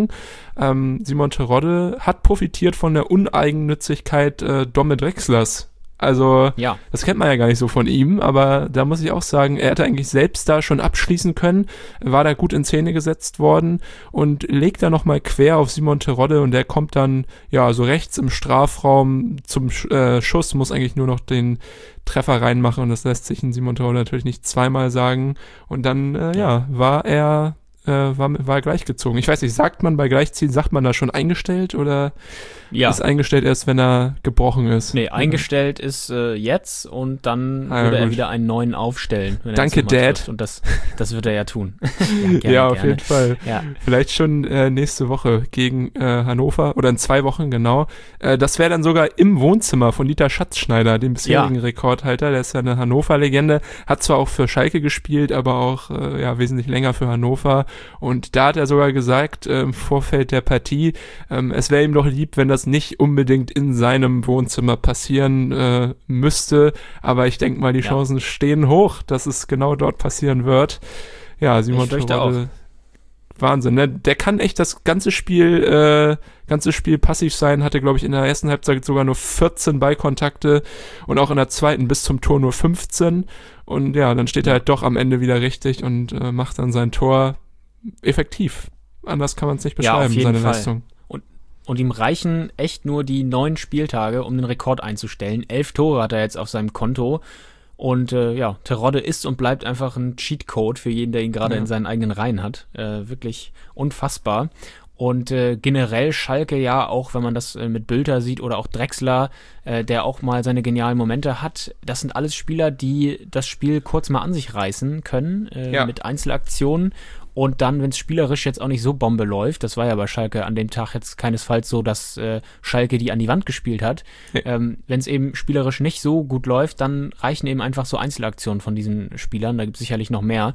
Simon Terodde hat profitiert von der Uneigennützigkeit Domme Drexlers. Also, das kennt man ja gar nicht so von ihm, aber da muss ich auch sagen, er hätte eigentlich selbst da schon abschließen können, war da gut in Szene gesetzt worden und legt da nochmal quer auf Simon Terodde und der kommt dann, so rechts im Strafraum zum Schuss, muss eigentlich nur noch den Treffer reinmachen und das lässt sich in Simon Terodde natürlich nicht zweimal sagen und dann, war er gleichgezogen. Ich weiß nicht, sagt man bei Gleichziehen, sagt man da schon eingestellt oder ist eingestellt erst, wenn er gebrochen ist? Nee, eingestellt ist jetzt und dann würde er wieder einen neuen aufstellen. Wenn Danke, Dad. Trifft. Und das wird er ja tun. Gerne, auf jeden Fall. Ja. Vielleicht schon nächste Woche gegen Hannover oder in 2 Wochen, genau. Das wäre dann sogar im Wohnzimmer von Dieter Schatzschneider, dem bisherigen Rekordhalter. Der ist ja eine Hannover-Legende, hat zwar auch für Schalke gespielt, aber auch wesentlich länger für Hannover. Und da hat er sogar gesagt, im Vorfeld der Partie, es wäre ihm doch lieb, wenn das nicht unbedingt in seinem Wohnzimmer passieren müsste. Aber ich denke mal, die Chancen stehen hoch, dass es genau dort passieren wird. Ja, Simon Terodde, Wahnsinn, ne? Der kann echt das ganze Spiel passiv sein, hatte, glaube ich, in der ersten Halbzeit sogar nur 14 Ballkontakte und auch in der zweiten bis zum Tor nur 15. Und dann steht er halt doch am Ende wieder richtig und macht dann sein Tor effektiv. Anders kann man es nicht beschreiben, seine Leistung. Und ihm reichen echt nur die 9 Spieltage, um den Rekord einzustellen. 11 Tore hat er jetzt auf seinem Konto. Und Terodde ist und bleibt einfach ein Cheatcode für jeden, der ihn gerade in seinen eigenen Reihen hat. Wirklich unfassbar. Und generell Schalke auch, wenn man das mit Bülter sieht oder auch Drexler, der auch mal seine genialen Momente hat, das sind alles Spieler, die das Spiel kurz mal an sich reißen können mit Einzelaktionen. Und dann, wenn es spielerisch jetzt auch nicht so Bombe läuft, das war ja bei Schalke an dem Tag jetzt keinesfalls so, dass Schalke die an die Wand gespielt hat. Wenn es eben spielerisch nicht so gut läuft, dann reichen eben einfach so Einzelaktionen von diesen Spielern. Da gibt es sicherlich noch mehr.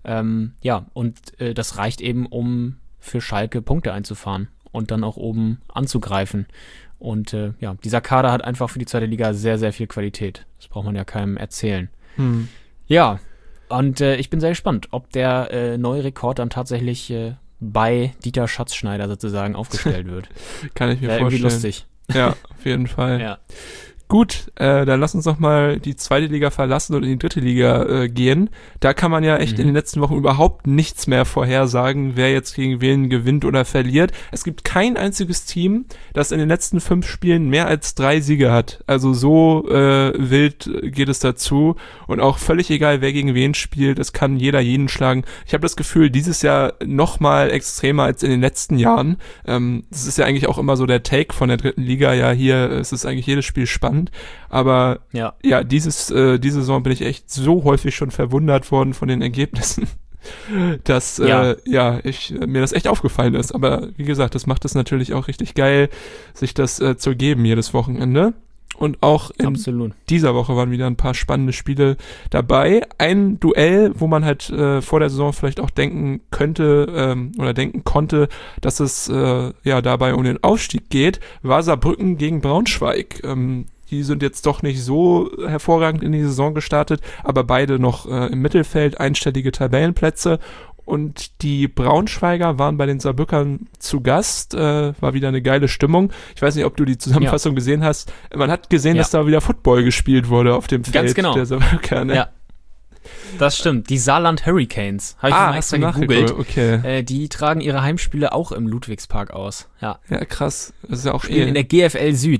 Das reicht eben, um für Schalke Punkte einzufahren und dann auch oben anzugreifen. Und dieser Kader hat einfach für die zweite Liga sehr, sehr viel Qualität. Das braucht man ja keinem erzählen. Ja, und ich bin sehr gespannt, ob der neue Rekord dann tatsächlich bei Dieter Schatzschneider sozusagen aufgestellt wird. Kann ich mir vorstellen. Irgendwie lustig. Ja, auf jeden Fall. Ja. Gut, dann lass uns doch mal die zweite Liga verlassen und in die dritte Liga gehen. Da kann man ja echt in den letzten Wochen überhaupt nichts mehr vorhersagen, wer jetzt gegen wen gewinnt oder verliert. Es gibt kein einziges Team, das in den letzten 5 Spielen mehr als 3 Siege hat. Also so wild geht es dazu und auch völlig egal, wer gegen wen spielt. Es kann jeder jeden schlagen. Ich habe das Gefühl, dieses Jahr noch mal extremer als in den letzten Jahren. Das ist ja eigentlich auch immer so der Take von der dritten Liga. Ja, hier ist es eigentlich jedes Spiel spannend. Aber diese Saison bin ich echt so häufig schon verwundert worden von den Ergebnissen, dass mir das echt aufgefallen ist. Aber wie gesagt, das macht es natürlich auch richtig geil, sich das zu geben jedes Wochenende. Und auch in dieser Woche waren wieder ein paar spannende Spiele dabei. Ein Duell, wo man halt vor der Saison vielleicht auch denken könnte oder denken konnte, dass es dabei um den Aufstieg geht, war Saarbrücken gegen Braunschweig. Die sind jetzt doch nicht so hervorragend in die Saison gestartet, aber beide noch im Mittelfeld, einstellige Tabellenplätze. Und die Braunschweiger waren bei den Saarbrückern zu Gast, war wieder eine geile Stimmung. Ich weiß nicht, ob du die Zusammenfassung gesehen hast. Man hat gesehen, dass da wieder Football gespielt wurde auf dem Feld der Saarbrücker. Ne? Ja, das stimmt. Die Saarland Hurricanes, habe ich mal extra gegoogelt. Okay. Die tragen ihre Heimspiele auch im Ludwigspark aus. Ja, krass. Das ist ja auch spielen in der GFL Süd.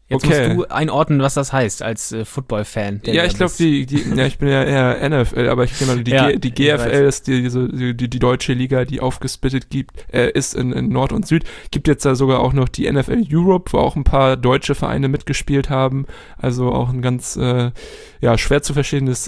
Jetzt musst du einordnen, was das heißt als Football-Fan. Ja, ich glaube, ich bin ja eher NFL, aber ich nehme mal, die GFL ist die deutsche Liga, die aufgesplittet ist in Nord und Süd. Gibt jetzt da sogar auch noch die NFL Europe, wo auch ein paar deutsche Vereine mitgespielt haben. Also auch ein ganz schwer zu verstehendes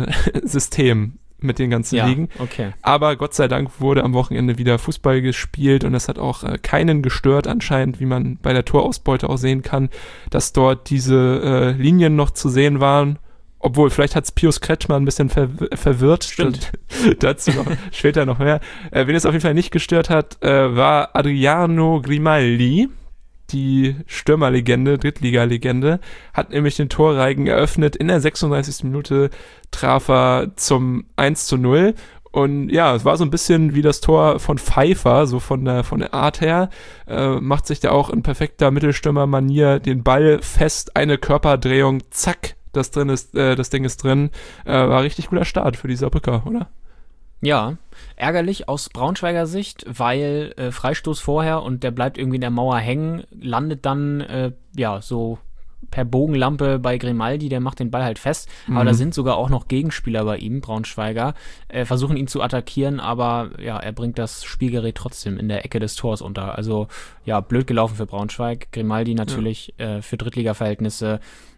System mit den ganzen Ligen. Okay. Aber Gott sei Dank wurde am Wochenende wieder Fußball gespielt und das hat auch keinen gestört anscheinend, wie man bei der Torausbeute auch sehen kann, dass dort diese Linien noch zu sehen waren. Obwohl, vielleicht hat es Pius Kretschmer ein bisschen verwirrt. Stimmt. Dazu noch, später noch mehr. Wen es auf jeden Fall nicht gestört hat, war Adriano Grimaldi. Die Stürmerlegende, Drittliga-Legende, hat nämlich den Torreigen eröffnet. In der 36. Minute traf er zum 1:0. Und ja, es war so ein bisschen wie das Tor von Pfeiffer, so von der Art her. Macht sich da auch in perfekter Mittelstürmer-Manier den Ball fest, eine Körperdrehung, zack, das Ding ist drin. War richtig guter Start für die Saarbrücker, oder? Ja, ärgerlich aus Braunschweiger Sicht, weil Freistoß vorher und der bleibt irgendwie in der Mauer hängen, landet dann so per Bogenlampe bei Grimaldi, der macht den Ball halt fest, aber da sind sogar auch noch Gegenspieler bei ihm, Braunschweiger, versuchen ihn zu attackieren, aber ja, er bringt das Spielgerät trotzdem in der Ecke des Tors unter, also ja, blöd gelaufen für Braunschweig, Grimaldi natürlich für Drittliga-Verhältnisse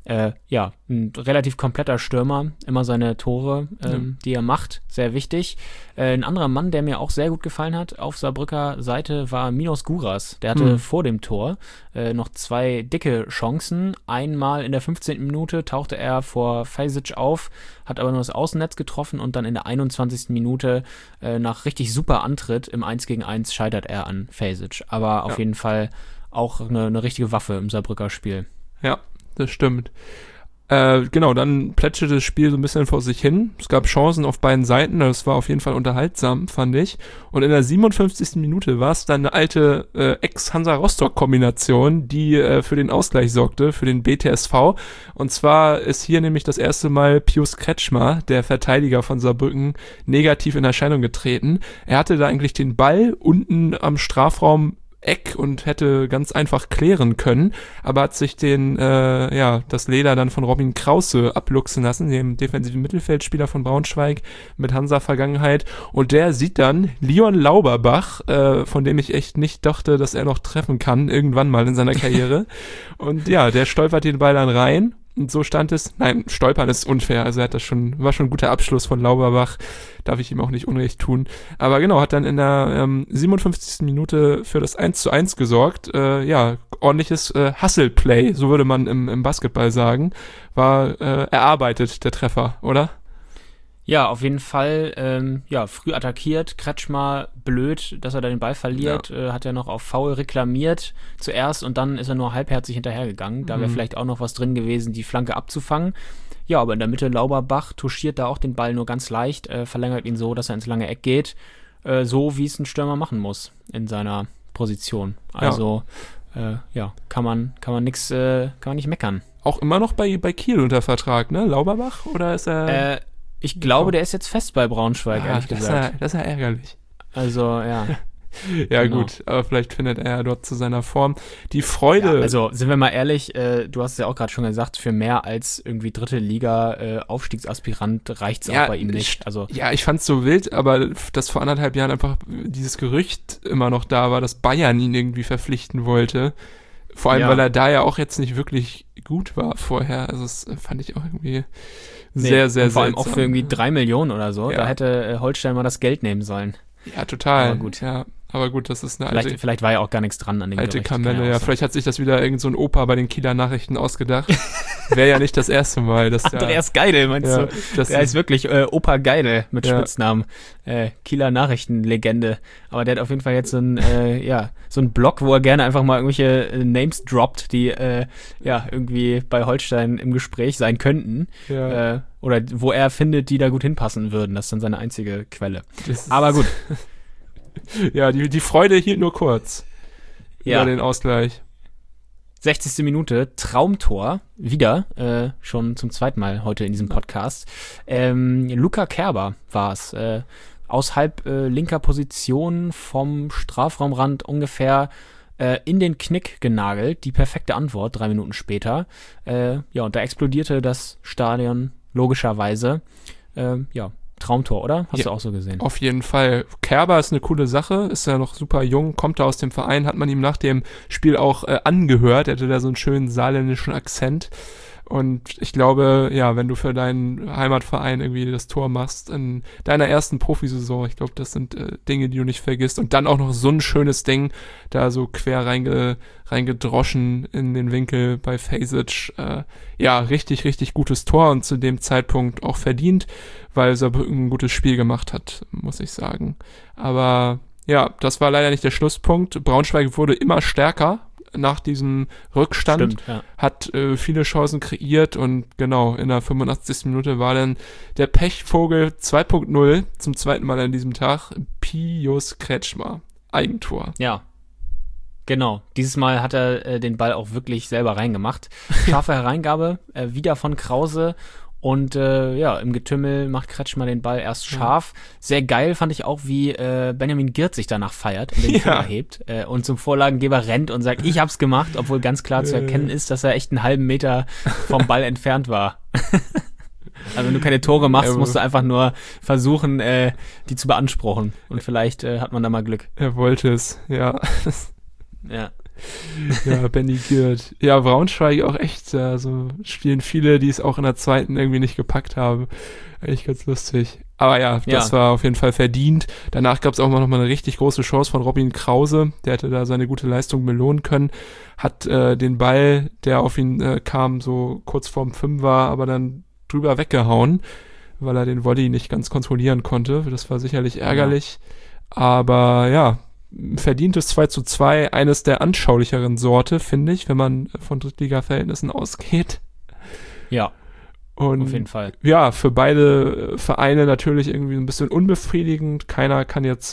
ein relativ kompletter Stürmer, immer seine Tore, die er macht, sehr wichtig. Ein anderer Mann, der mir auch sehr gut gefallen hat auf Saarbrücker Seite, war Minos Guras. Der hatte vor dem Tor noch 2 dicke Chancen. Einmal in der 15. Minute tauchte er vor Fejsic auf, hat aber nur das Außennetz getroffen und dann in der 21. Minute nach richtig super Antritt im 1-gegen-1 scheitert er an Fejsic. Aber auf jeden Fall auch eine richtige Waffe im Saarbrücker Spiel. Ja, das stimmt. Dann plätscherte das Spiel so ein bisschen vor sich hin. Es gab Chancen auf beiden Seiten, das war auf jeden Fall unterhaltsam, fand ich. Und in der 57. Minute war es dann eine alte Ex-Hansa-Rostock-Kombination, die für den Ausgleich sorgte, für den BTSV. Und zwar ist hier nämlich das erste Mal Pius Kretschmer, der Verteidiger von Saarbrücken, negativ in Erscheinung getreten. Er hatte da eigentlich den Ball unten am Strafraum Eck und hätte ganz einfach klären können, aber hat sich das Leder dann von Robin Krause abluchsen lassen, dem defensiven Mittelfeldspieler von Braunschweig mit Hansa-Vergangenheit, und der sieht dann Leon Lauberbach, von dem ich echt nicht dachte, dass er noch treffen kann, irgendwann mal in seiner Karriere, und ja, der stolpert den Ball dann rein. Und so stand es. Nein, stolpern ist unfair. Also war schon ein guter Abschluss von Lauberbach. Darf ich ihm auch nicht Unrecht tun. Aber genau, hat dann in der 57. Minute für das 1:1 gesorgt. Ordentliches Hustle-Play, so würde man im Basketball sagen. War erarbeitet, der Treffer, oder? Ja, auf jeden Fall, früh attackiert, Kretschmer blöd, dass er da den Ball verliert, hat er noch auf Foul reklamiert zuerst und dann ist er nur halbherzig hinterhergegangen, da wäre vielleicht auch noch was drin gewesen, die Flanke abzufangen. Ja, aber in der Mitte Lauberbach touchiert da auch den Ball nur ganz leicht, verlängert ihn so, dass er ins lange Eck geht, so wie es ein Stürmer machen muss in seiner Position. Also, kann man nicht meckern. Auch immer noch bei Kiel unter Vertrag, ne, Lauberbach, oder ist er... Ich glaube, der ist jetzt fest bei Braunschweig, ehrlich gesagt. Das ist ja ärgerlich. Also, ja. Ja, genau. Gut, aber vielleicht findet er ja dort zu seiner Form. Die Freude... Ja, also, sind wir mal ehrlich, du hast es ja auch gerade schon gesagt, für mehr als irgendwie dritte Liga Aufstiegsaspirant reicht es auch bei ihm nicht. Also, ja, ich fand's so wild, aber dass vor 1,5 Jahren einfach dieses Gerücht immer noch da war, dass Bayern ihn irgendwie verpflichten wollte. Vor allem, weil er da ja auch jetzt nicht wirklich gut war vorher. Also, das fand ich auch irgendwie sehr, sehr vor allem seltsam. auch für irgendwie 3 Millionen oder so. Ja. Da hätte Holstein mal das Geld nehmen sollen. Ja, total. Aber gut. Ja, aber gut, das ist eine vielleicht war ja auch gar nichts dran an dem alte Gerücht. Kamelle. Ja, vielleicht hat sich das wieder irgend so ein Opa bei den Kieler Nachrichten ausgedacht. Wäre ja nicht das erste Mal. Dass Andreas Geidel, meinst du? Der heißt wirklich Opa Geidel mit Spitznamen. Kieler Nachrichtenlegende. Aber der hat auf jeden Fall jetzt so ein Blog, wo er gerne einfach mal irgendwelche Names droppt, die irgendwie bei Holstein im Gespräch sein könnten. Ja. Oder wo er findet, die da gut hinpassen würden. Das ist dann seine einzige Quelle. Aber gut. Ja, die Freude hielt nur kurz über den Ausgleich. 60. Minute, Traumtor, wieder, schon zum zweiten Mal heute in diesem Podcast. Luca Kerber war es, aus halb linker Position vom Strafraumrand ungefähr, in den Knick genagelt. Die perfekte Antwort, 3 Minuten später. Und da explodierte das Stadion logischerweise. Traumtor, oder? Hast du auch so gesehen? Auf jeden Fall. Kerber ist eine coole Sache, ist ja noch super jung, kommt da aus dem Verein, hat man ihm nach dem Spiel auch angehört. Er hatte da so einen schönen saarländischen Akzent. Und ich glaube, ja, wenn du für deinen Heimatverein irgendwie das Tor machst in deiner ersten Profisaison, ich glaube, das sind Dinge, die du nicht vergisst. Und dann auch noch so ein schönes Ding, da so quer reingedroschen in den Winkel bei Fasic. Richtig, richtig gutes Tor und zu dem Zeitpunkt auch verdient, weil Saarbrücken ein gutes Spiel gemacht hat, muss ich sagen. Aber ja, das war leider nicht der Schlusspunkt. Braunschweig wurde immer stärker nach diesem Rückstand. Stimmt, ja. Hat viele Chancen kreiert und genau, in der 85. Minute war dann der Pechvogel 2.0 zum zweiten Mal an diesem Tag, Pius Kretschmer. Eigentor. Ja, genau. Dieses Mal hat er den Ball auch wirklich selber reingemacht. Scharfe Hereingabe, wieder von Krause. Und im Getümmel macht Kretschmer den Ball erst scharf. Sehr geil fand ich auch, wie Benjamin Girt sich danach feiert und den Finger hebt und zum Vorlagengeber rennt und sagt, ich hab's gemacht, obwohl ganz klar zu erkennen ist, dass er echt einen halben Meter vom Ball entfernt war. Also wenn du keine Tore machst, musst du einfach nur versuchen, die zu beanspruchen. Und vielleicht hat man da mal Glück. Er wollte es, ja. Ja. Ja, Benny Girt. Ja, Braunschweig auch echt, so spielen viele, die es auch in der zweiten irgendwie nicht gepackt haben. Echt ganz lustig. Aber ja, das war auf jeden Fall verdient. Danach gab es auch noch mal eine richtig große Chance von Robin Krause. Der hätte da seine gute Leistung belohnen können. Hat den Ball, der auf ihn kam, so kurz vorm Fünfer, aber dann drüber weggehauen, weil er den Volley nicht ganz kontrollieren konnte. Das war sicherlich ärgerlich. Ja. Aber ja, verdientes 2:2, eines der anschaulicheren Sorte, finde ich, wenn man von Drittliga-Verhältnissen ausgeht. Ja, und auf jeden Fall. Ja, für beide Vereine natürlich irgendwie ein bisschen unbefriedigend. Keiner kann jetzt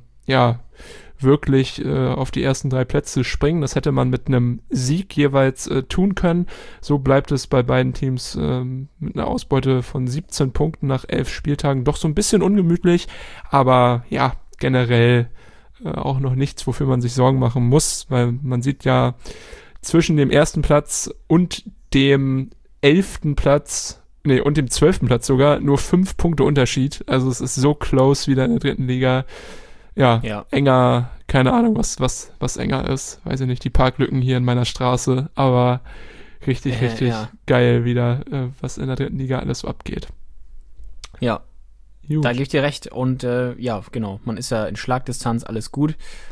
wirklich auf die ersten 3 Plätze springen. Das hätte man mit einem Sieg jeweils tun können. So bleibt es bei beiden Teams mit einer Ausbeute von 17 Punkten nach 11 Spieltagen doch so ein bisschen ungemütlich. Aber ja, generell auch noch nichts, wofür man sich Sorgen machen muss, weil man sieht ja zwischen dem ersten Platz und dem 11. Platz, und dem 12. Platz sogar nur 5 Punkte Unterschied. Also es ist so close wieder in der 3. Liga. Ja, enger, keine Ahnung, was enger ist. Weiß ich nicht, die Parklücken hier in meiner Straße, aber richtig geil wieder, was in der 3. Liga alles so abgeht. Ja. Gut. Da gebe ich dir recht und genau, man ist ja in Schlagdistanz, alles gut.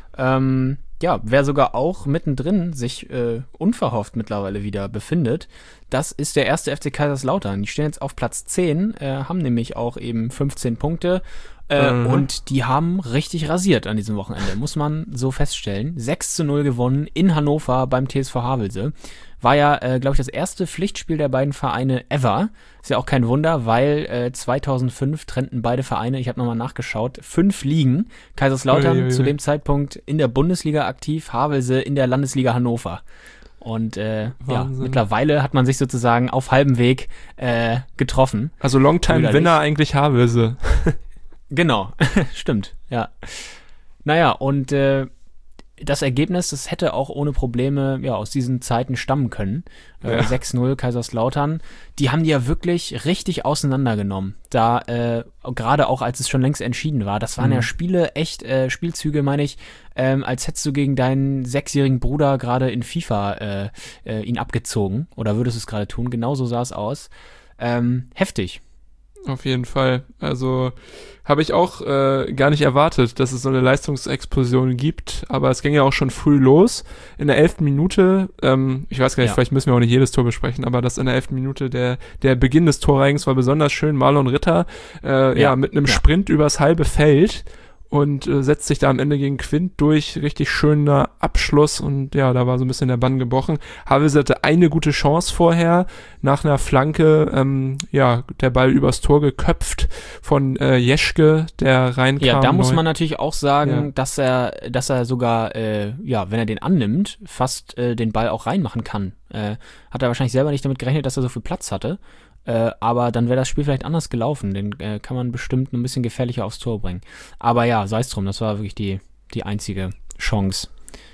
Wer sogar auch mittendrin sich unverhofft mittlerweile wieder befindet, das ist der erste FC Kaiserslautern. Die stehen jetzt auf Platz 10, haben nämlich auch eben 15 Punkte und die haben richtig rasiert an diesem Wochenende, muss man so feststellen. 6:0 gewonnen in Hannover beim TSV Havelse. War ja, glaube ich, das erste Pflichtspiel der beiden Vereine ever. Ist ja auch kein Wunder, weil 2005 trennten beide Vereine, ich habe nochmal nachgeschaut, 5 Ligen. Kaiserslautern zu dem Zeitpunkt in der Bundesliga aktiv, Havelse in der Landesliga Hannover. Und mittlerweile hat man sich sozusagen auf halbem Weg getroffen. Also Longtime-Winner eigentlich Havelse. Genau, stimmt, ja. Naja, und das Ergebnis, das hätte auch ohne Probleme aus diesen Zeiten stammen können. 6:0 Kaiserslautern. Die haben die ja wirklich richtig auseinandergenommen. Da, gerade auch als es schon längst entschieden war. Das waren ja Spielzüge, meine ich, als hättest du gegen deinen 6-jährigen Bruder gerade in FIFA ihn abgezogen. Oder würdest du es gerade tun? Genauso sah es aus. Heftig. Auf jeden Fall. Also habe ich auch gar nicht erwartet, dass es so eine Leistungsexplosion gibt, aber es ging ja auch schon früh los. In der 11. Minute, ich weiß gar nicht, vielleicht müssen wir auch nicht jedes Tor besprechen, aber das in der 11. Minute, der Beginn des Torreigens war besonders schön. Marlon Ritter mit einem Sprint übers halbe Feld und setzt sich da am Ende gegen Quint durch. Richtig schöner Abschluss und da war so ein bisschen der Bann gebrochen. Havelse hatte eine gute Chance vorher, nach einer Flanke, der Ball übers Tor geköpft von Jeschke, der reinkam. Ja, da muss man natürlich auch sagen, dass er sogar, wenn er den annimmt, fast den Ball auch reinmachen kann. Hat er wahrscheinlich selber nicht damit gerechnet, dass er so viel Platz hatte. Aber dann wäre das Spiel vielleicht anders gelaufen. Den kann man bestimmt ein bisschen gefährlicher aufs Tor bringen. Aber sei es drum, das war wirklich die einzige Chance,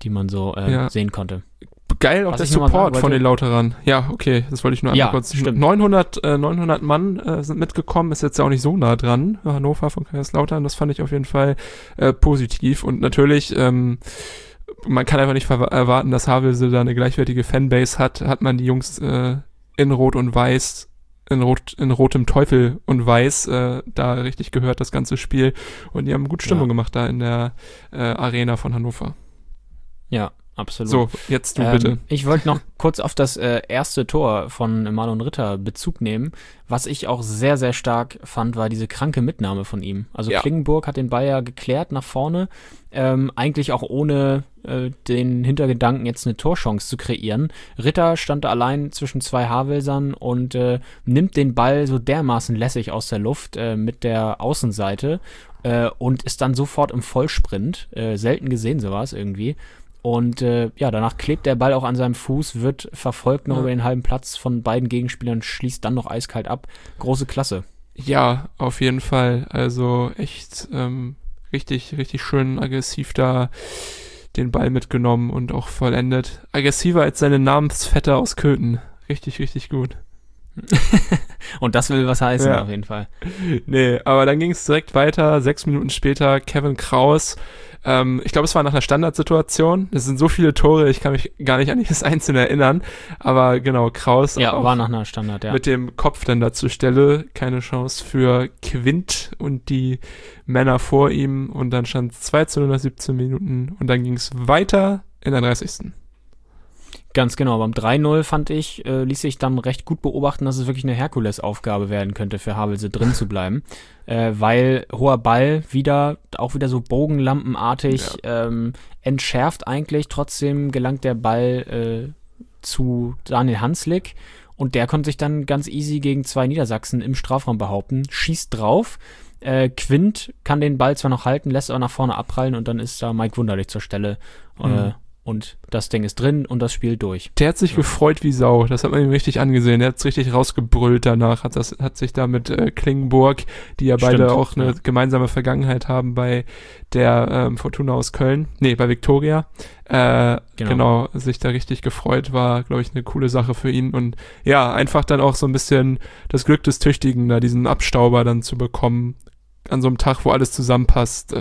die man so sehen konnte. Geil auch der Support von den Lauterern. Ja, okay, das wollte ich nur einmal kurz. Stimmt. 900 Mann sind mitgekommen, ist jetzt ja auch nicht so nah dran. Hannover von Kaiserslautern, das fand ich auf jeden Fall positiv. Und natürlich, man kann einfach nicht erwarten, dass Havelse da eine gleichwertige Fanbase hat man die Jungs in Rot und Weiß, in rotem Teufel und Weiß da richtig gehört, das ganze Spiel. Und die haben gut Stimmung gemacht da in der Arena von Hannover. Ja, absolut. So, jetzt du bitte. Ich wollte noch kurz auf das erste Tor von Marlon Ritter Bezug nehmen. Was ich auch sehr, sehr stark fand, war diese kranke Mitnahme von ihm. Also Klingenburg hat den Ball ja geklärt nach vorne, eigentlich auch ohne den Hintergedanken, jetzt eine Torchance zu kreieren. Ritter stand allein zwischen zwei Havelsern und nimmt den Ball so dermaßen lässig aus der Luft mit der Außenseite und ist dann sofort im Vollsprint. Selten gesehen sowas irgendwie. Und danach klebt der Ball auch an seinem Fuß, wird verfolgt noch über den halben Platz von beiden Gegenspielern, schließt dann noch eiskalt ab. Große Klasse. Ja, auf jeden Fall. Also echt richtig, richtig schön aggressiv da den Ball mitgenommen und auch vollendet. Aggressiver als seine Namensvetter aus Köthen. Richtig, richtig gut. Und das will was heißen, auf jeden Fall. Nee, aber dann ging es direkt weiter. 6 Minuten später Kevin Kraus. Ich glaube, es war nach einer Standardsituation. Es sind so viele Tore, ich kann mich gar nicht an jedes einzelne erinnern. Aber genau, Kraus war nach einer Standard, mit dem Kopf dann dazu Stelle. Keine Chance für Quint und die Männer vor ihm. Und dann stand 2:0 nach 17 Minuten. Und dann ging es weiter in der 30. Ganz genau, beim 3:0 fand ich, ließ sich dann recht gut beobachten, dass es wirklich eine Herkulesaufgabe werden könnte für Havelse drin zu bleiben, weil hoher Ball auch wieder so bogenlampenartig entschärft eigentlich, trotzdem gelangt der Ball zu Daniel Hanslik und der konnte sich dann ganz easy gegen 2 Niedersachsen im Strafraum behaupten, schießt drauf, Quint kann den Ball zwar noch halten, lässt aber nach vorne abprallen und dann ist da Mike Wunderlich zur Stelle, und das Ding ist drin und das Spiel durch. Der hat sich gefreut wie Sau. Das hat man ihm richtig angesehen. Der hat es richtig rausgebrüllt danach. Hat sich da mit Klingenburg, die ja beide auch eine gemeinsame Vergangenheit haben bei der Fortuna aus Köln. Nee, bei Viktoria. Genau, sich da richtig gefreut. War, glaube ich, eine coole Sache für ihn. Und ja, einfach dann auch so ein bisschen das Glück des Tüchtigen, da diesen Abstauber dann zu bekommen. An so einem Tag, wo alles zusammenpasst.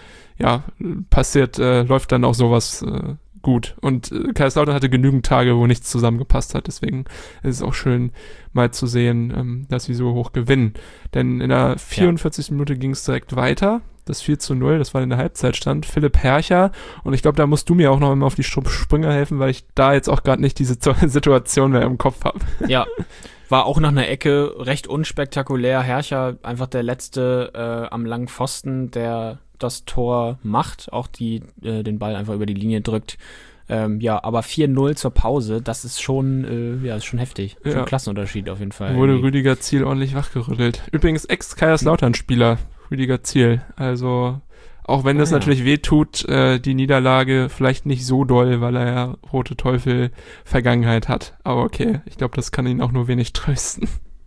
Läuft dann auch sowas gut. Und Kaiserslautern hatte genügend Tage, wo nichts zusammengepasst hat. Deswegen ist es auch schön, mal zu sehen, dass sie so hoch gewinnen. Denn in der 44. Minute ging es direkt weiter. Das 4:0, das war in der Halbzeitstand. Philipp Hercher. Und ich glaube, da musst du mir auch noch einmal auf die Sprünge helfen, weil ich da jetzt auch gerade nicht diese Situation mehr im Kopf habe. Ja, war auch nach einer Ecke recht unspektakulär. Hercher einfach der Letzte am langen Pfosten, der das Tor macht, auch den Ball einfach über die Linie drückt. Aber 4:0 zur Pause, das ist schon, ist schon heftig. Schon ein Klassenunterschied auf jeden Fall. Wurde Rüdiger Ziel ordentlich wachgerüttelt. Übrigens Ex-Kaiserslautern-Spieler, Rüdiger Ziel. Also, auch wenn das natürlich wehtut, die Niederlage vielleicht nicht so doll, weil er ja Rote Teufel Vergangenheit hat. Aber okay, ich glaube, das kann ihn auch nur wenig trösten.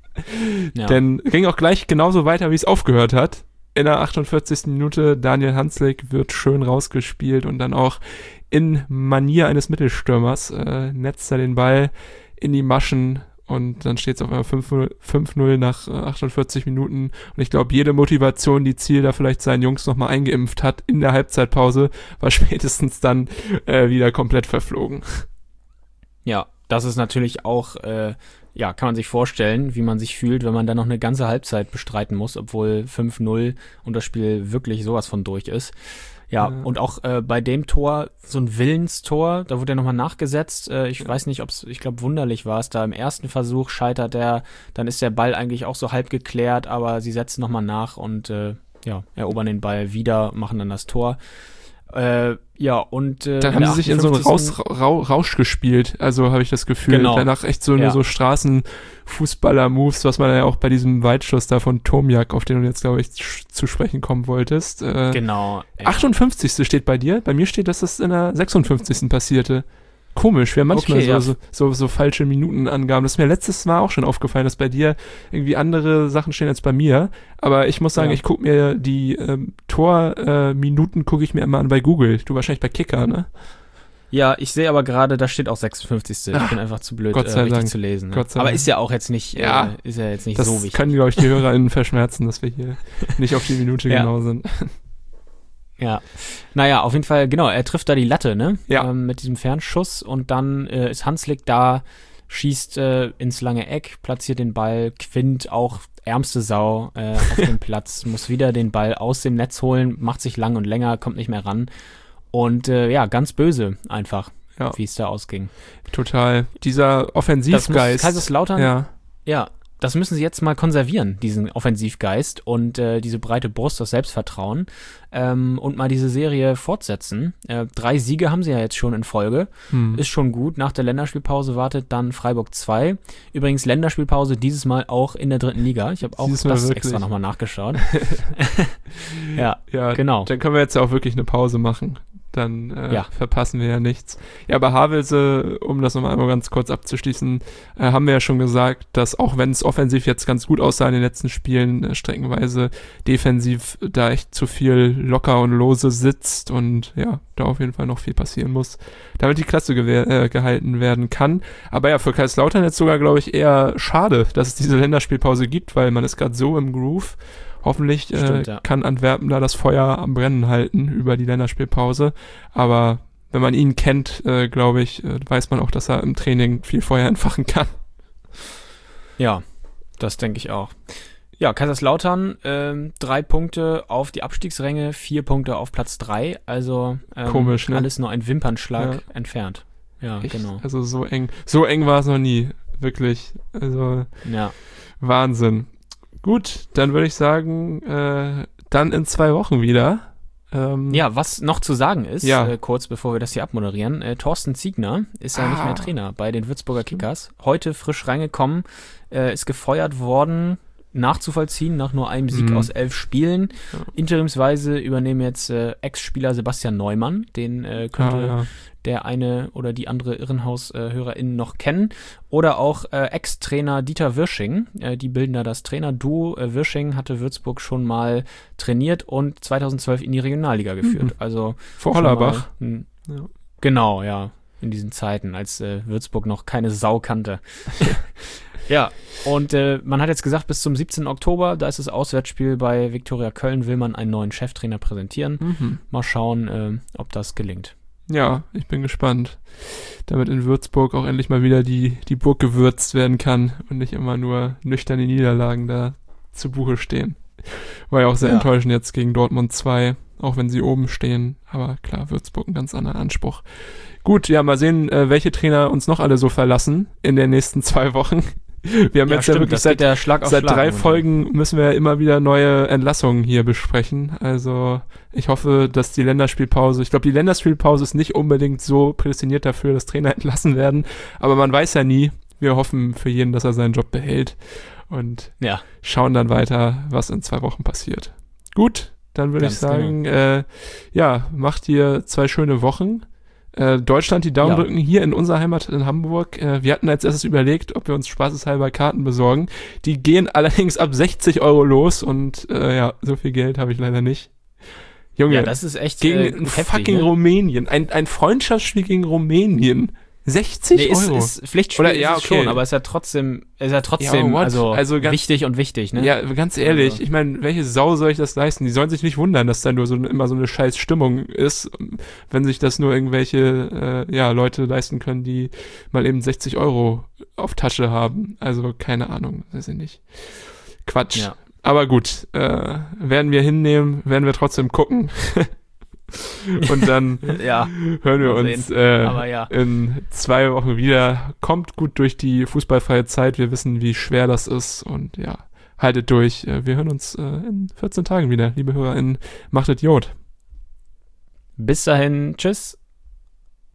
Ja. Denn ging auch gleich genauso weiter, wie es aufgehört hat. In der 48. Minute Daniel Hanslik wird schön rausgespielt und dann auch in Manier eines Mittelstürmers netzt er den Ball in die Maschen und dann steht es auf einmal 5:0 nach 48 Minuten und ich glaube, jede Motivation, die Ziel da vielleicht seinen Jungs nochmal eingeimpft hat in der Halbzeitpause, war spätestens dann wieder komplett verflogen. Ja, das ist natürlich auch kann man sich vorstellen, wie man sich fühlt, wenn man dann noch eine ganze Halbzeit bestreiten muss, obwohl 5:0 und das Spiel wirklich sowas von durch ist. Ja, und auch bei dem Tor, so ein Willenstor, da wurde ja nochmal nachgesetzt. Ich weiß nicht, ich glaube, Wunderlich war es da. Im ersten Versuch scheitert er, dann ist der Ball eigentlich auch so halb geklärt, aber sie setzen nochmal nach und erobern den Ball wieder, machen dann das Tor. Dann haben sie sich in so einen Rausch gespielt, also habe ich das Gefühl. Genau. Danach echt so Straßenfußballer-Moves, was man ja auch bei diesem Weitschuss da von Tomiak, auf den du jetzt, glaube ich, zu sprechen kommen wolltest. Genau. 58. steht bei dir, bei mir steht, dass das in der 56. passierte. Komisch, wir haben manchmal so falsche Minutenangaben. Das ist mir letztes Mal auch schon aufgefallen, dass bei dir irgendwie andere Sachen stehen als bei mir. Aber ich muss sagen, ich gucke mir die Torminuten gucke ich mir immer an bei Google. Du wahrscheinlich bei Kicker, ne? Ja, ich sehe aber gerade, da steht auch 56. Ich bin einfach zu blöd, Gott sei richtig Dank. zu lesen. Ne? Gott sei Aber Dank. ist ja auch jetzt nicht, ist ja jetzt nicht Das so wichtig. können, glaube ich, die HörerInnen verschmerzen, dass wir hier nicht auf die Minute Ja. genau sind. Ja, naja, auf jeden Fall, genau, er trifft da die Latte, ne? Ja. Mit diesem Fernschuss und dann ist Hanslik da, schießt ins lange Eck, platziert den Ball, Quint auch ärmste Sau auf dem Platz, muss wieder den Ball aus dem Netz holen, macht sich lang und länger, kommt nicht mehr ran und ganz böse einfach, wie es da ausging. Total. Dieser Offensivgeist. Kaiserslautern, das müssen sie jetzt mal konservieren, diesen Offensivgeist und diese breite Brust, das Selbstvertrauen und mal diese Serie fortsetzen. 3 Siege haben sie ja jetzt schon in Folge. Ist schon gut. Nach der Länderspielpause wartet dann Freiburg 2. Übrigens Länderspielpause dieses Mal auch in der 3. Liga. Ich habe auch das extra nochmal nachgeschaut. ja, genau. Dann können wir jetzt ja auch wirklich eine Pause machen. Dann verpassen wir ja nichts. Ja, aber Havelse, um das nochmal einmal ganz kurz abzuschließen, haben wir ja schon gesagt, dass auch wenn es offensiv jetzt ganz gut aussah in den letzten Spielen, streckenweise defensiv da echt zu viel locker und lose sitzt und ja, da auf jeden Fall noch viel passieren muss, damit die Klasse gehalten werden kann. Aber ja, für Kaiserslautern jetzt sogar, glaube ich, eher schade, dass es diese Länderspielpause gibt, weil man ist gerade so im Groove. Hoffentlich kann Antwerpen da das Feuer am Brennen halten über die Länderspielpause. Aber wenn man ihn kennt, glaube ich, weiß man auch, dass er im Training viel Feuer entfachen kann. Ja, das denke ich auch. Ja, Kaiserslautern, 3 Punkte auf die Abstiegsränge, 4 Punkte auf Platz 3. Also komisch, ne? Alles nur ein Wimpernschlag entfernt. Ja, echt? Genau. Also so eng war es noch nie. Wirklich. Also Wahnsinn. Gut, dann würde ich sagen, dann in 2 Wochen wieder. Was noch zu sagen ist, kurz bevor wir das hier abmoderieren, Thorsten Ziegner ist ja nicht mehr Trainer bei den Würzburger Kickers. Heute frisch reingekommen, ist gefeuert worden, nachzuvollziehen nach nur einem Sieg aus 11 Spielen. Ja. Interimsweise übernehmen jetzt Ex-Spieler Sebastian Neumann, den könnte der eine oder die andere Irrenhaus-HörerInnen noch kennen. Oder auch Ex-Trainer Dieter Wirsching. Die bilden da das Trainerduo. Wirsching hatte Würzburg schon mal trainiert und 2012 in die Regionalliga geführt. Also vor Hollerbach. Genau, ja. In diesen Zeiten, als Würzburg noch keine Sau kannte. Ja, und man hat jetzt gesagt, bis zum 17. Oktober, da ist das Auswärtsspiel bei Viktoria Köln, will man einen neuen Cheftrainer präsentieren. Mal schauen, ob das gelingt. Ja, ich bin gespannt, damit in Würzburg auch endlich mal wieder die Burg gewürzt werden kann und nicht immer nur nüchterne Niederlagen da zu Buche stehen. War ja auch sehr enttäuschend jetzt gegen Dortmund 2, auch wenn sie oben stehen. Aber klar, Würzburg einen ganz anderen Anspruch. Gut, ja, mal sehen, welche Trainer uns noch alle so verlassen in den nächsten 2 Wochen. Wir haben jetzt wirklich seit 3 Folgen müssen wir ja immer wieder neue Entlassungen hier besprechen. Also ich hoffe, dass die Länderspielpause, ich glaube, die Länderspielpause ist nicht unbedingt so prädestiniert dafür, dass Trainer entlassen werden. Aber man weiß ja nie. Wir hoffen für jeden, dass er seinen Job behält und schauen dann weiter, was in 2 Wochen passiert. Gut, dann würde ich sagen, macht ihr 2 schöne Wochen. Deutschland die Daumen drücken, hier in unserer Heimat in Hamburg. Wir hatten als erstes überlegt, ob wir uns spaßeshalber Karten besorgen. Die gehen allerdings ab 60 € los und so viel Geld habe ich leider nicht. Junge, das ist echt gegen heftig, fucking Rumänien. Ein Freundschaftsspiel gegen Rumänien. 60 €. Ist Pflichtspiel schon, aber ist ja trotzdem also ganz, wichtig und wichtig, ne? Ja, ganz ehrlich, also. Ich meine, welche Sau soll ich das leisten? Die sollen sich nicht wundern, dass da nur immer so eine scheiß Stimmung ist, wenn sich das nur irgendwelche Leute leisten können, die mal eben 60 € auf Tasche haben. Also keine Ahnung, weiß ich nicht. Quatsch. Ja. Aber gut, werden wir hinnehmen, werden wir trotzdem gucken. Und dann hören wir uns in 2 Wochen wieder. Kommt gut durch die fußballfreie Zeit. Wir wissen, wie schwer das ist. Und haltet durch. Wir hören uns in 14 Tagen wieder. Liebe HörerInnen, macht Idiot. Bis dahin. Tschüss.